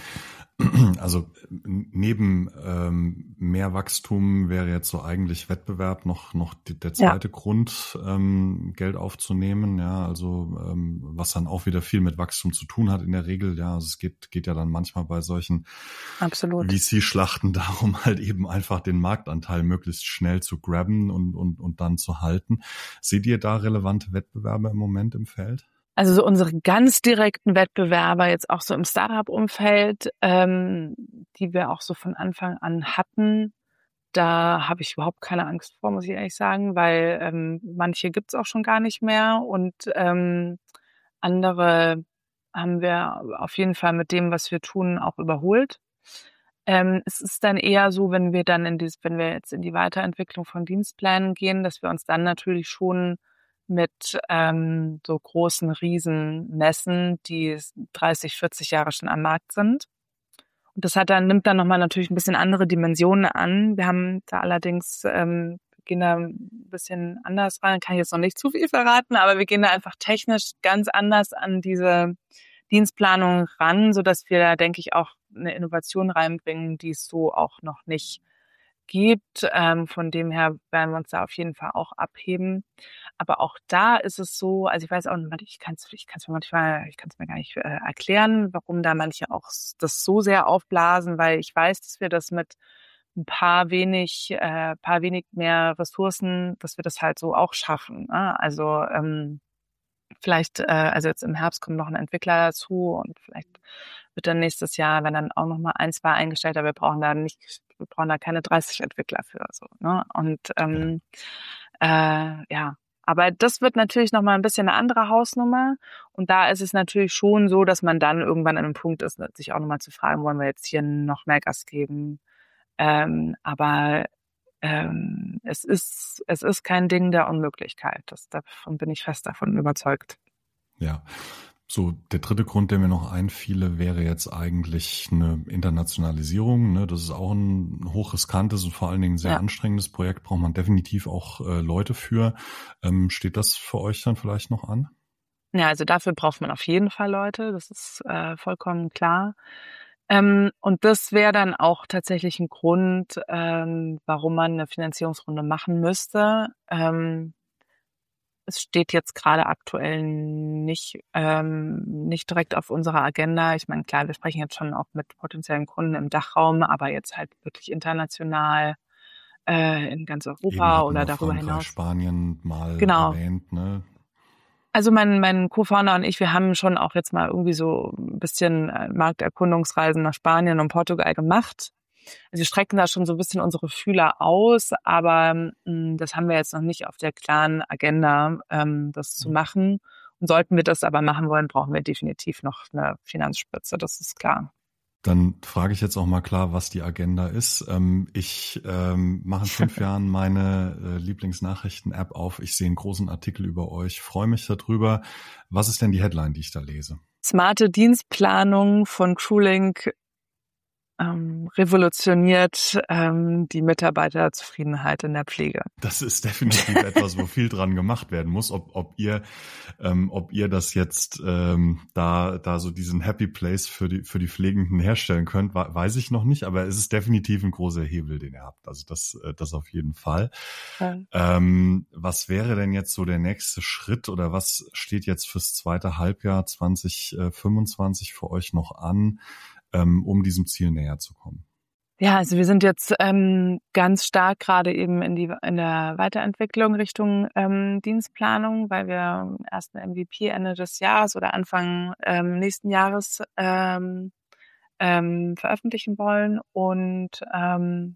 also neben ähm, mehr Wachstum wäre jetzt so eigentlich Wettbewerb noch noch die, der zweite ja. Grund, ähm, Geld aufzunehmen. Ja, also ähm, was dann auch wieder viel mit Wachstum zu tun hat in der Regel. Ja, also es geht geht ja dann manchmal bei solchen Absolut. V C-Schlachten darum, halt eben einfach den Marktanteil möglichst schnell zu grabben und und und dann zu halten. Seht ihr da relevante Wettbewerber im Moment im Feld? Also so unsere ganz direkten Wettbewerber jetzt auch so im Startup-Umfeld, ähm, die wir auch so von Anfang an hatten, da habe ich überhaupt keine Angst vor, muss ich ehrlich sagen, weil ähm, manche gibt's auch schon gar nicht mehr und ähm, andere haben wir auf jeden Fall mit dem, was wir tun, auch überholt. Ähm, es ist dann eher so, wenn wir dann in dieses, wenn wir jetzt in die Weiterentwicklung von Dienstplänen gehen, dass wir uns dann natürlich schon mit ähm, so großen Riesen messen, die dreißig, vierzig Jahre schon am Markt sind. Und das hat dann, nimmt dann nochmal natürlich ein bisschen andere Dimensionen an. Wir haben da allerdings, ähm, gehen da ein bisschen anders ran, kann ich jetzt noch nicht zu viel verraten, aber wir gehen da einfach technisch ganz anders an diese Dienstplanung ran, sodass wir da, denke ich, auch eine Innovation reinbringen, die es so auch noch nicht gibt. Ähm, von dem her werden wir uns da auf jeden Fall auch abheben. Aber auch da ist es so, also ich weiß auch nicht, ich kann es ich kann's mir manchmal, ich kann es mir gar nicht äh, erklären, warum da manche auch das so sehr aufblasen, weil ich weiß, dass wir das mit ein paar wenig, äh, paar wenig mehr Ressourcen, dass wir das halt so auch schaffen. Ne? Also ähm, vielleicht, äh, also jetzt im Herbst kommt noch ein Entwickler dazu und vielleicht wird dann nächstes Jahr, wenn dann auch noch mal ein, zwei eingestellt, aber wir brauchen da nicht, wir brauchen da keine dreißig Entwickler für, so, ne? Und ähm, äh, ja, aber das wird natürlich noch mal ein bisschen eine andere Hausnummer. Und da ist es natürlich schon so, dass man dann irgendwann an einem Punkt ist, sich auch noch mal zu fragen, wollen wir jetzt hier noch mehr Gas geben? Ähm, aber ähm, es ist es ist kein Ding der Unmöglichkeit. Das, davon bin ich fest davon überzeugt. Ja. So, der dritte Grund, der mir noch einfiele, wäre jetzt eigentlich eine Internationalisierung. Ne? Das ist auch ein hochriskantes und vor allen Dingen sehr ja. anstrengendes Projekt. Braucht man definitiv auch äh, Leute für. Ähm, steht das für euch dann vielleicht noch an? Ja, also dafür braucht man auf jeden Fall Leute. Das ist äh, vollkommen klar. Ähm, und das wäre dann auch tatsächlich ein Grund, ähm, warum man eine Finanzierungsrunde machen müsste. Ähm, Es steht jetzt gerade aktuell nicht ähm, nicht direkt auf unserer Agenda. Ich meine, klar, wir sprechen jetzt schon auch mit potenziellen Kunden im Dachraum, aber jetzt halt wirklich international äh, in ganz Europa oder darüber Frankreich, hinaus. Spanien mal genau. erwähnt, ne? Also mein mein Co-Founder und ich, wir haben schon auch jetzt mal irgendwie so ein bisschen Markterkundungsreisen nach Spanien und Portugal gemacht. Also wir strecken da schon so ein bisschen unsere Fühler aus, aber mh, das haben wir jetzt noch nicht auf der klaren Agenda, ähm, das zu machen. Und sollten wir das aber machen wollen, brauchen wir definitiv noch eine Finanzspitze, das ist klar. Dann frage ich jetzt auch mal klar, was die Agenda ist. Ähm, ich ähm, mache in fünf Jahren meine äh, Lieblingsnachrichten-App auf. Ich sehe einen großen Artikel über euch, freue mich darüber. Was ist denn die Headline, die ich da lese? Smarte Dienstplanung von CrewLink ähm, revolutioniert ähm, die Mitarbeiterzufriedenheit in der Pflege. Das ist definitiv etwas, wo viel dran gemacht werden muss. Ob, ob ihr, ähm, ob ihr das jetzt ähm, da, da so diesen Happy Place für die für die Pflegenden herstellen könnt, weiß ich noch nicht. Aber es ist definitiv ein großer Hebel, den ihr habt. Also das, das auf jeden Fall. Ja. Ähm, was wäre denn jetzt so der nächste Schritt oder was steht jetzt fürs zweite Halbjahr zwanzig fünfundzwanzig für euch noch an, um diesem Ziel näher zu kommen? Ja, also wir sind jetzt ähm, ganz stark gerade eben in die in der Weiterentwicklung Richtung ähm, Dienstplanung, weil wir erst einen M V P Ende des Jahres oder Anfang ähm, nächsten Jahres ähm, ähm, veröffentlichen wollen und ähm,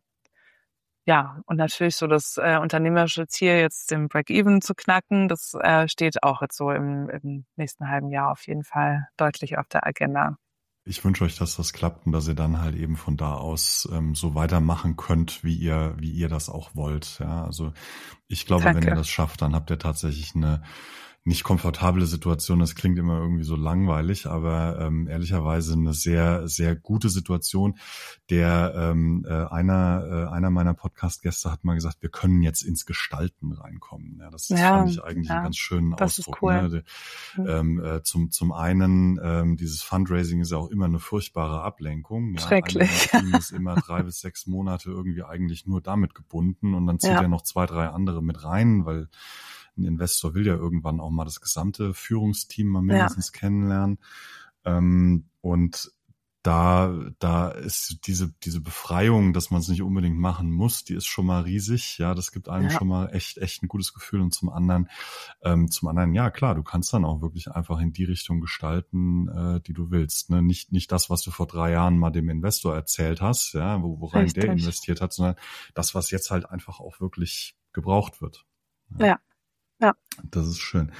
ja, und natürlich so das äh, unternehmerische Ziel, jetzt den Break-Even zu knacken, das äh, steht auch jetzt so im, im nächsten halben Jahr auf jeden Fall deutlich auf der Agenda. Ich wünsche euch, dass das klappt und dass ihr dann halt eben von da aus ähm, so weitermachen könnt, wie ihr, wie ihr das auch wollt. Ja, also ich glaube, Danke. Wenn ihr das schafft, dann habt ihr tatsächlich eine nicht komfortable Situation. Das klingt immer irgendwie so langweilig, aber ähm, ehrlicherweise eine sehr, sehr gute Situation. Der ähm, äh, einer, äh, einer meiner Podcast-Gäste hat mal gesagt, wir können jetzt ins Gestalten reinkommen. Ja, das, das ja, fand ich eigentlich ja, einen ganz schönen Ausdruck. Cool. Ne? Mhm. Ähm, äh, zum, zum einen, ähm, dieses Fundraising ist ja auch immer eine furchtbare Ablenkung. Ja? Schrecklich. Ein Team ist immer drei bis sechs Monate irgendwie eigentlich nur damit gebunden und dann zieht ja. er noch zwei, drei andere mit rein, weil ein Investor will ja irgendwann auch mal das gesamte Führungsteam mal mindestens ja. kennenlernen. Ähm, und da, da ist diese, diese Befreiung, dass man es nicht unbedingt machen muss, die ist schon mal riesig. Ja, das gibt einem ja. schon mal echt, echt ein gutes Gefühl. Und zum anderen, ähm, zum anderen, ja klar, du kannst dann auch wirklich einfach in die Richtung gestalten, äh, die du willst. Ne? Nicht, nicht das, was du vor drei Jahren mal dem Investor erzählt hast, ja, wo, worein Richtig. Der investiert hat, sondern das, was jetzt halt einfach auch wirklich gebraucht wird. Ja. ja. Ja. Das ist schön.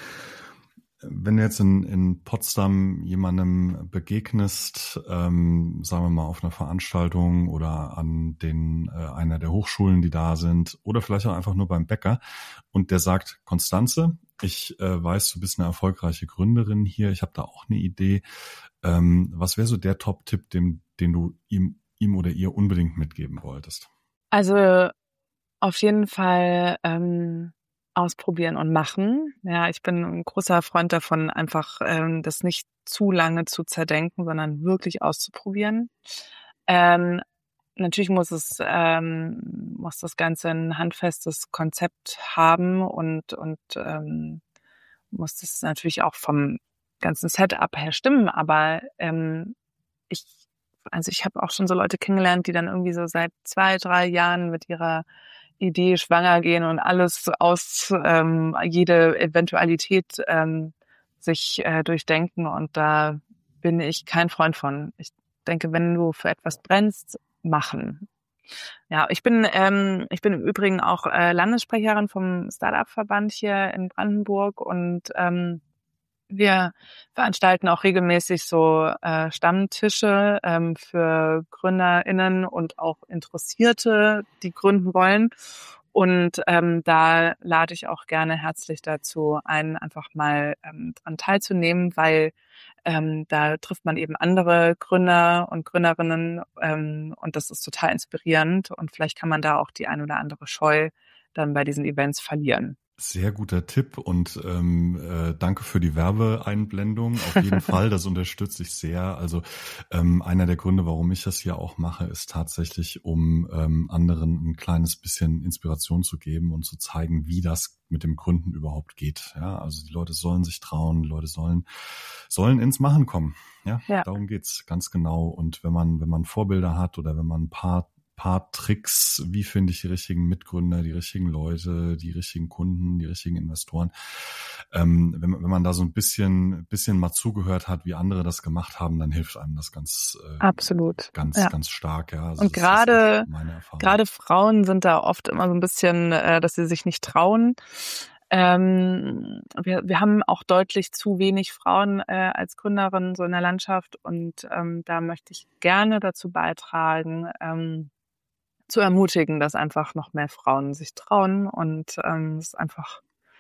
Wenn du jetzt in, in Potsdam jemandem begegnest, ähm, sagen wir mal auf einer Veranstaltung oder an den äh, einer der Hochschulen, die da sind, oder vielleicht auch einfach nur beim Bäcker, und der sagt, Constanze, ich äh, weiß, du bist eine erfolgreiche Gründerin hier, ich habe da auch eine Idee. Ähm, was wäre so der Top-Tipp, den, den du ihm, ihm oder ihr unbedingt mitgeben wolltest? Also Auf jeden Fall ähm, ausprobieren und machen. Ja, ich bin ein großer Freund davon, einfach ähm, das nicht zu lange zu zerdenken, sondern wirklich auszuprobieren. Ähm, natürlich muss es ähm, muss das Ganze ein handfestes Konzept haben und und ähm, muss das natürlich auch vom ganzen Setup her stimmen. Aber ähm, ich also ich habe auch schon so Leute kennengelernt, die dann irgendwie so seit zwei, drei Jahren mit ihrer Idee schwanger gehen und alles aus ähm, jede Eventualität ähm, sich äh, durchdenken. Und da bin ich kein Freund von. Ich denke, wenn du für etwas brennst, machen. Ja, ich bin ähm, ich bin im Übrigen auch äh, Landessprecherin vom Startup-Verband hier in Brandenburg und ähm, wir veranstalten auch regelmäßig so äh, Stammtische ähm, für GründerInnen und auch Interessierte, die gründen wollen. Und ähm, da lade ich auch gerne herzlich dazu ein, einfach mal ähm, dran teilzunehmen, weil ähm, da trifft man eben andere Gründer und Gründerinnen ähm, und das ist total inspirierend. Und vielleicht kann man da auch die ein oder andere Scheu dann bei diesen Events verlieren. Sehr guter Tipp und ähm, äh, danke für die Werbeeinblendung. Auf jeden Fall, das unterstütze ich sehr. Also ähm, einer der Gründe, warum ich das hier auch mache, ist tatsächlich, um ähm, anderen ein kleines bisschen Inspiration zu geben und zu zeigen, wie das mit dem Gründen überhaupt geht. Ja, also die Leute sollen sich trauen, die Leute sollen sollen ins Machen kommen. Ja, ja. Darum geht's ganz genau. Und wenn man wenn man Vorbilder hat oder wenn man ein paar paar Tricks, wie finde ich die richtigen Mitgründer, die richtigen Leute, die richtigen Kunden, die richtigen Investoren. Ähm, wenn, wenn man da so ein bisschen, bisschen mal zugehört hat, wie andere das gemacht haben, dann hilft einem das ganz, äh, absolut, ganz, ja. ganz stark. Ja. Also und gerade, gerade Frauen sind da oft immer so ein bisschen, äh, dass sie sich nicht trauen. Ähm, wir, wir haben auch deutlich zu wenig Frauen äh, als Gründerinnen so in der Landschaft und ähm, da möchte ich gerne dazu beitragen, ähm, zu ermutigen, dass einfach noch mehr Frauen sich trauen und ähm, es einfach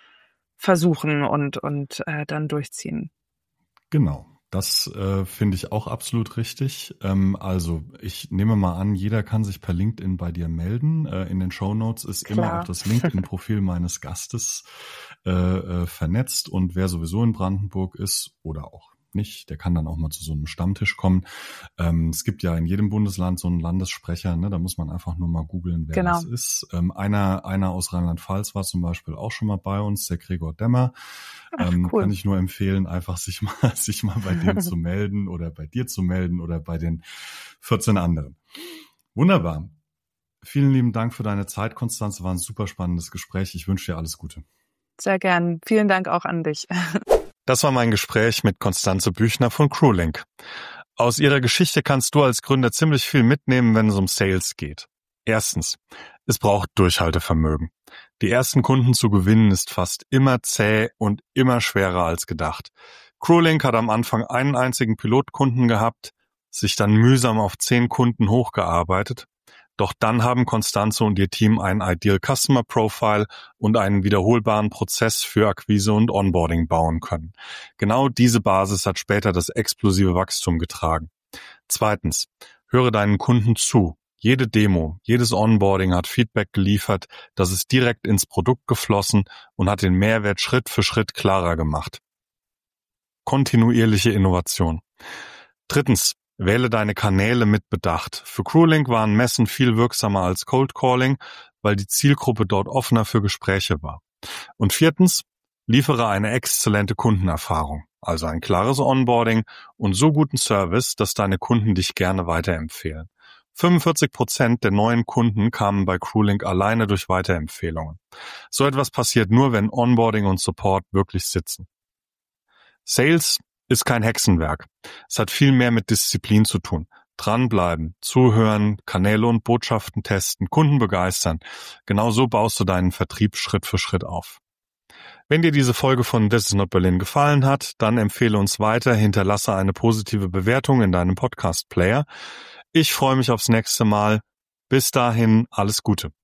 versuchen und und äh, dann durchziehen. Genau. Das äh, finde ich auch absolut richtig. Ähm, also ich nehme mal an, jeder kann sich per LinkedIn bei dir melden. Äh, in den Shownotes ist Klar. immer auch das LinkedIn-Profil meines Gastes äh, äh, vernetzt. Und wer sowieso in Brandenburg ist oder auch nicht, der kann dann auch mal zu so einem Stammtisch kommen. Ähm, es gibt ja in jedem Bundesland so einen Landessprecher, ne? Da muss man einfach nur mal googeln, wer genau. das ist. Ähm, einer, einer aus Rheinland-Pfalz war zum Beispiel auch schon mal bei uns, der Gregor Demmer. Ach, ähm, cool. Kann ich nur empfehlen, einfach sich mal, sich mal bei dem zu melden oder bei dir zu melden oder bei den vierzehn anderen. Wunderbar. Vielen lieben Dank für deine Zeit, Konstanze. War ein super spannendes Gespräch. Ich wünsche dir alles Gute. Sehr gern. Vielen Dank auch an dich. Das war mein Gespräch mit Konstanze Büchner von CrewLink. Aus ihrer Geschichte kannst du als Gründer ziemlich viel mitnehmen, wenn es um Sales geht. Erstens, es braucht Durchhaltevermögen. Die ersten Kunden zu gewinnen ist fast immer zäh und immer schwerer als gedacht. CrewLink hat am Anfang einen einzigen Pilotkunden gehabt, sich dann mühsam auf zehn Kunden hochgearbeitet. Doch dann haben Konstanze und ihr Team ein Ideal Customer Profile und einen wiederholbaren Prozess für Akquise und Onboarding bauen können. Genau diese Basis hat später das explosive Wachstum getragen. Zweitens, höre deinen Kunden zu. Jede Demo, jedes Onboarding hat Feedback geliefert, das ist direkt ins Produkt geflossen und hat den Mehrwert Schritt für Schritt klarer gemacht. Kontinuierliche Innovation. Drittens, wähle deine Kanäle mit Bedacht. Für CrewLink waren Messen viel wirksamer als Cold Calling, weil die Zielgruppe dort offener für Gespräche war. Und viertens, liefere eine exzellente Kundenerfahrung, also ein klares Onboarding und so guten Service, dass deine Kunden dich gerne weiterempfehlen. fünfundvierzig Prozent der neuen Kunden kamen bei CrewLink alleine durch Weiterempfehlungen. So etwas passiert nur, wenn Onboarding und Support wirklich sitzen. Sales ist kein Hexenwerk. Es hat viel mehr mit Disziplin zu tun. Dranbleiben, zuhören, Kanäle und Botschaften testen, Kunden begeistern. Genau so baust du deinen Vertrieb Schritt für Schritt auf. Wenn dir diese Folge von This is not Berlin gefallen hat, dann empfehle uns weiter, hinterlasse eine positive Bewertung in deinem Podcast-Player. Ich freue mich aufs nächste Mal. Bis dahin, alles Gute.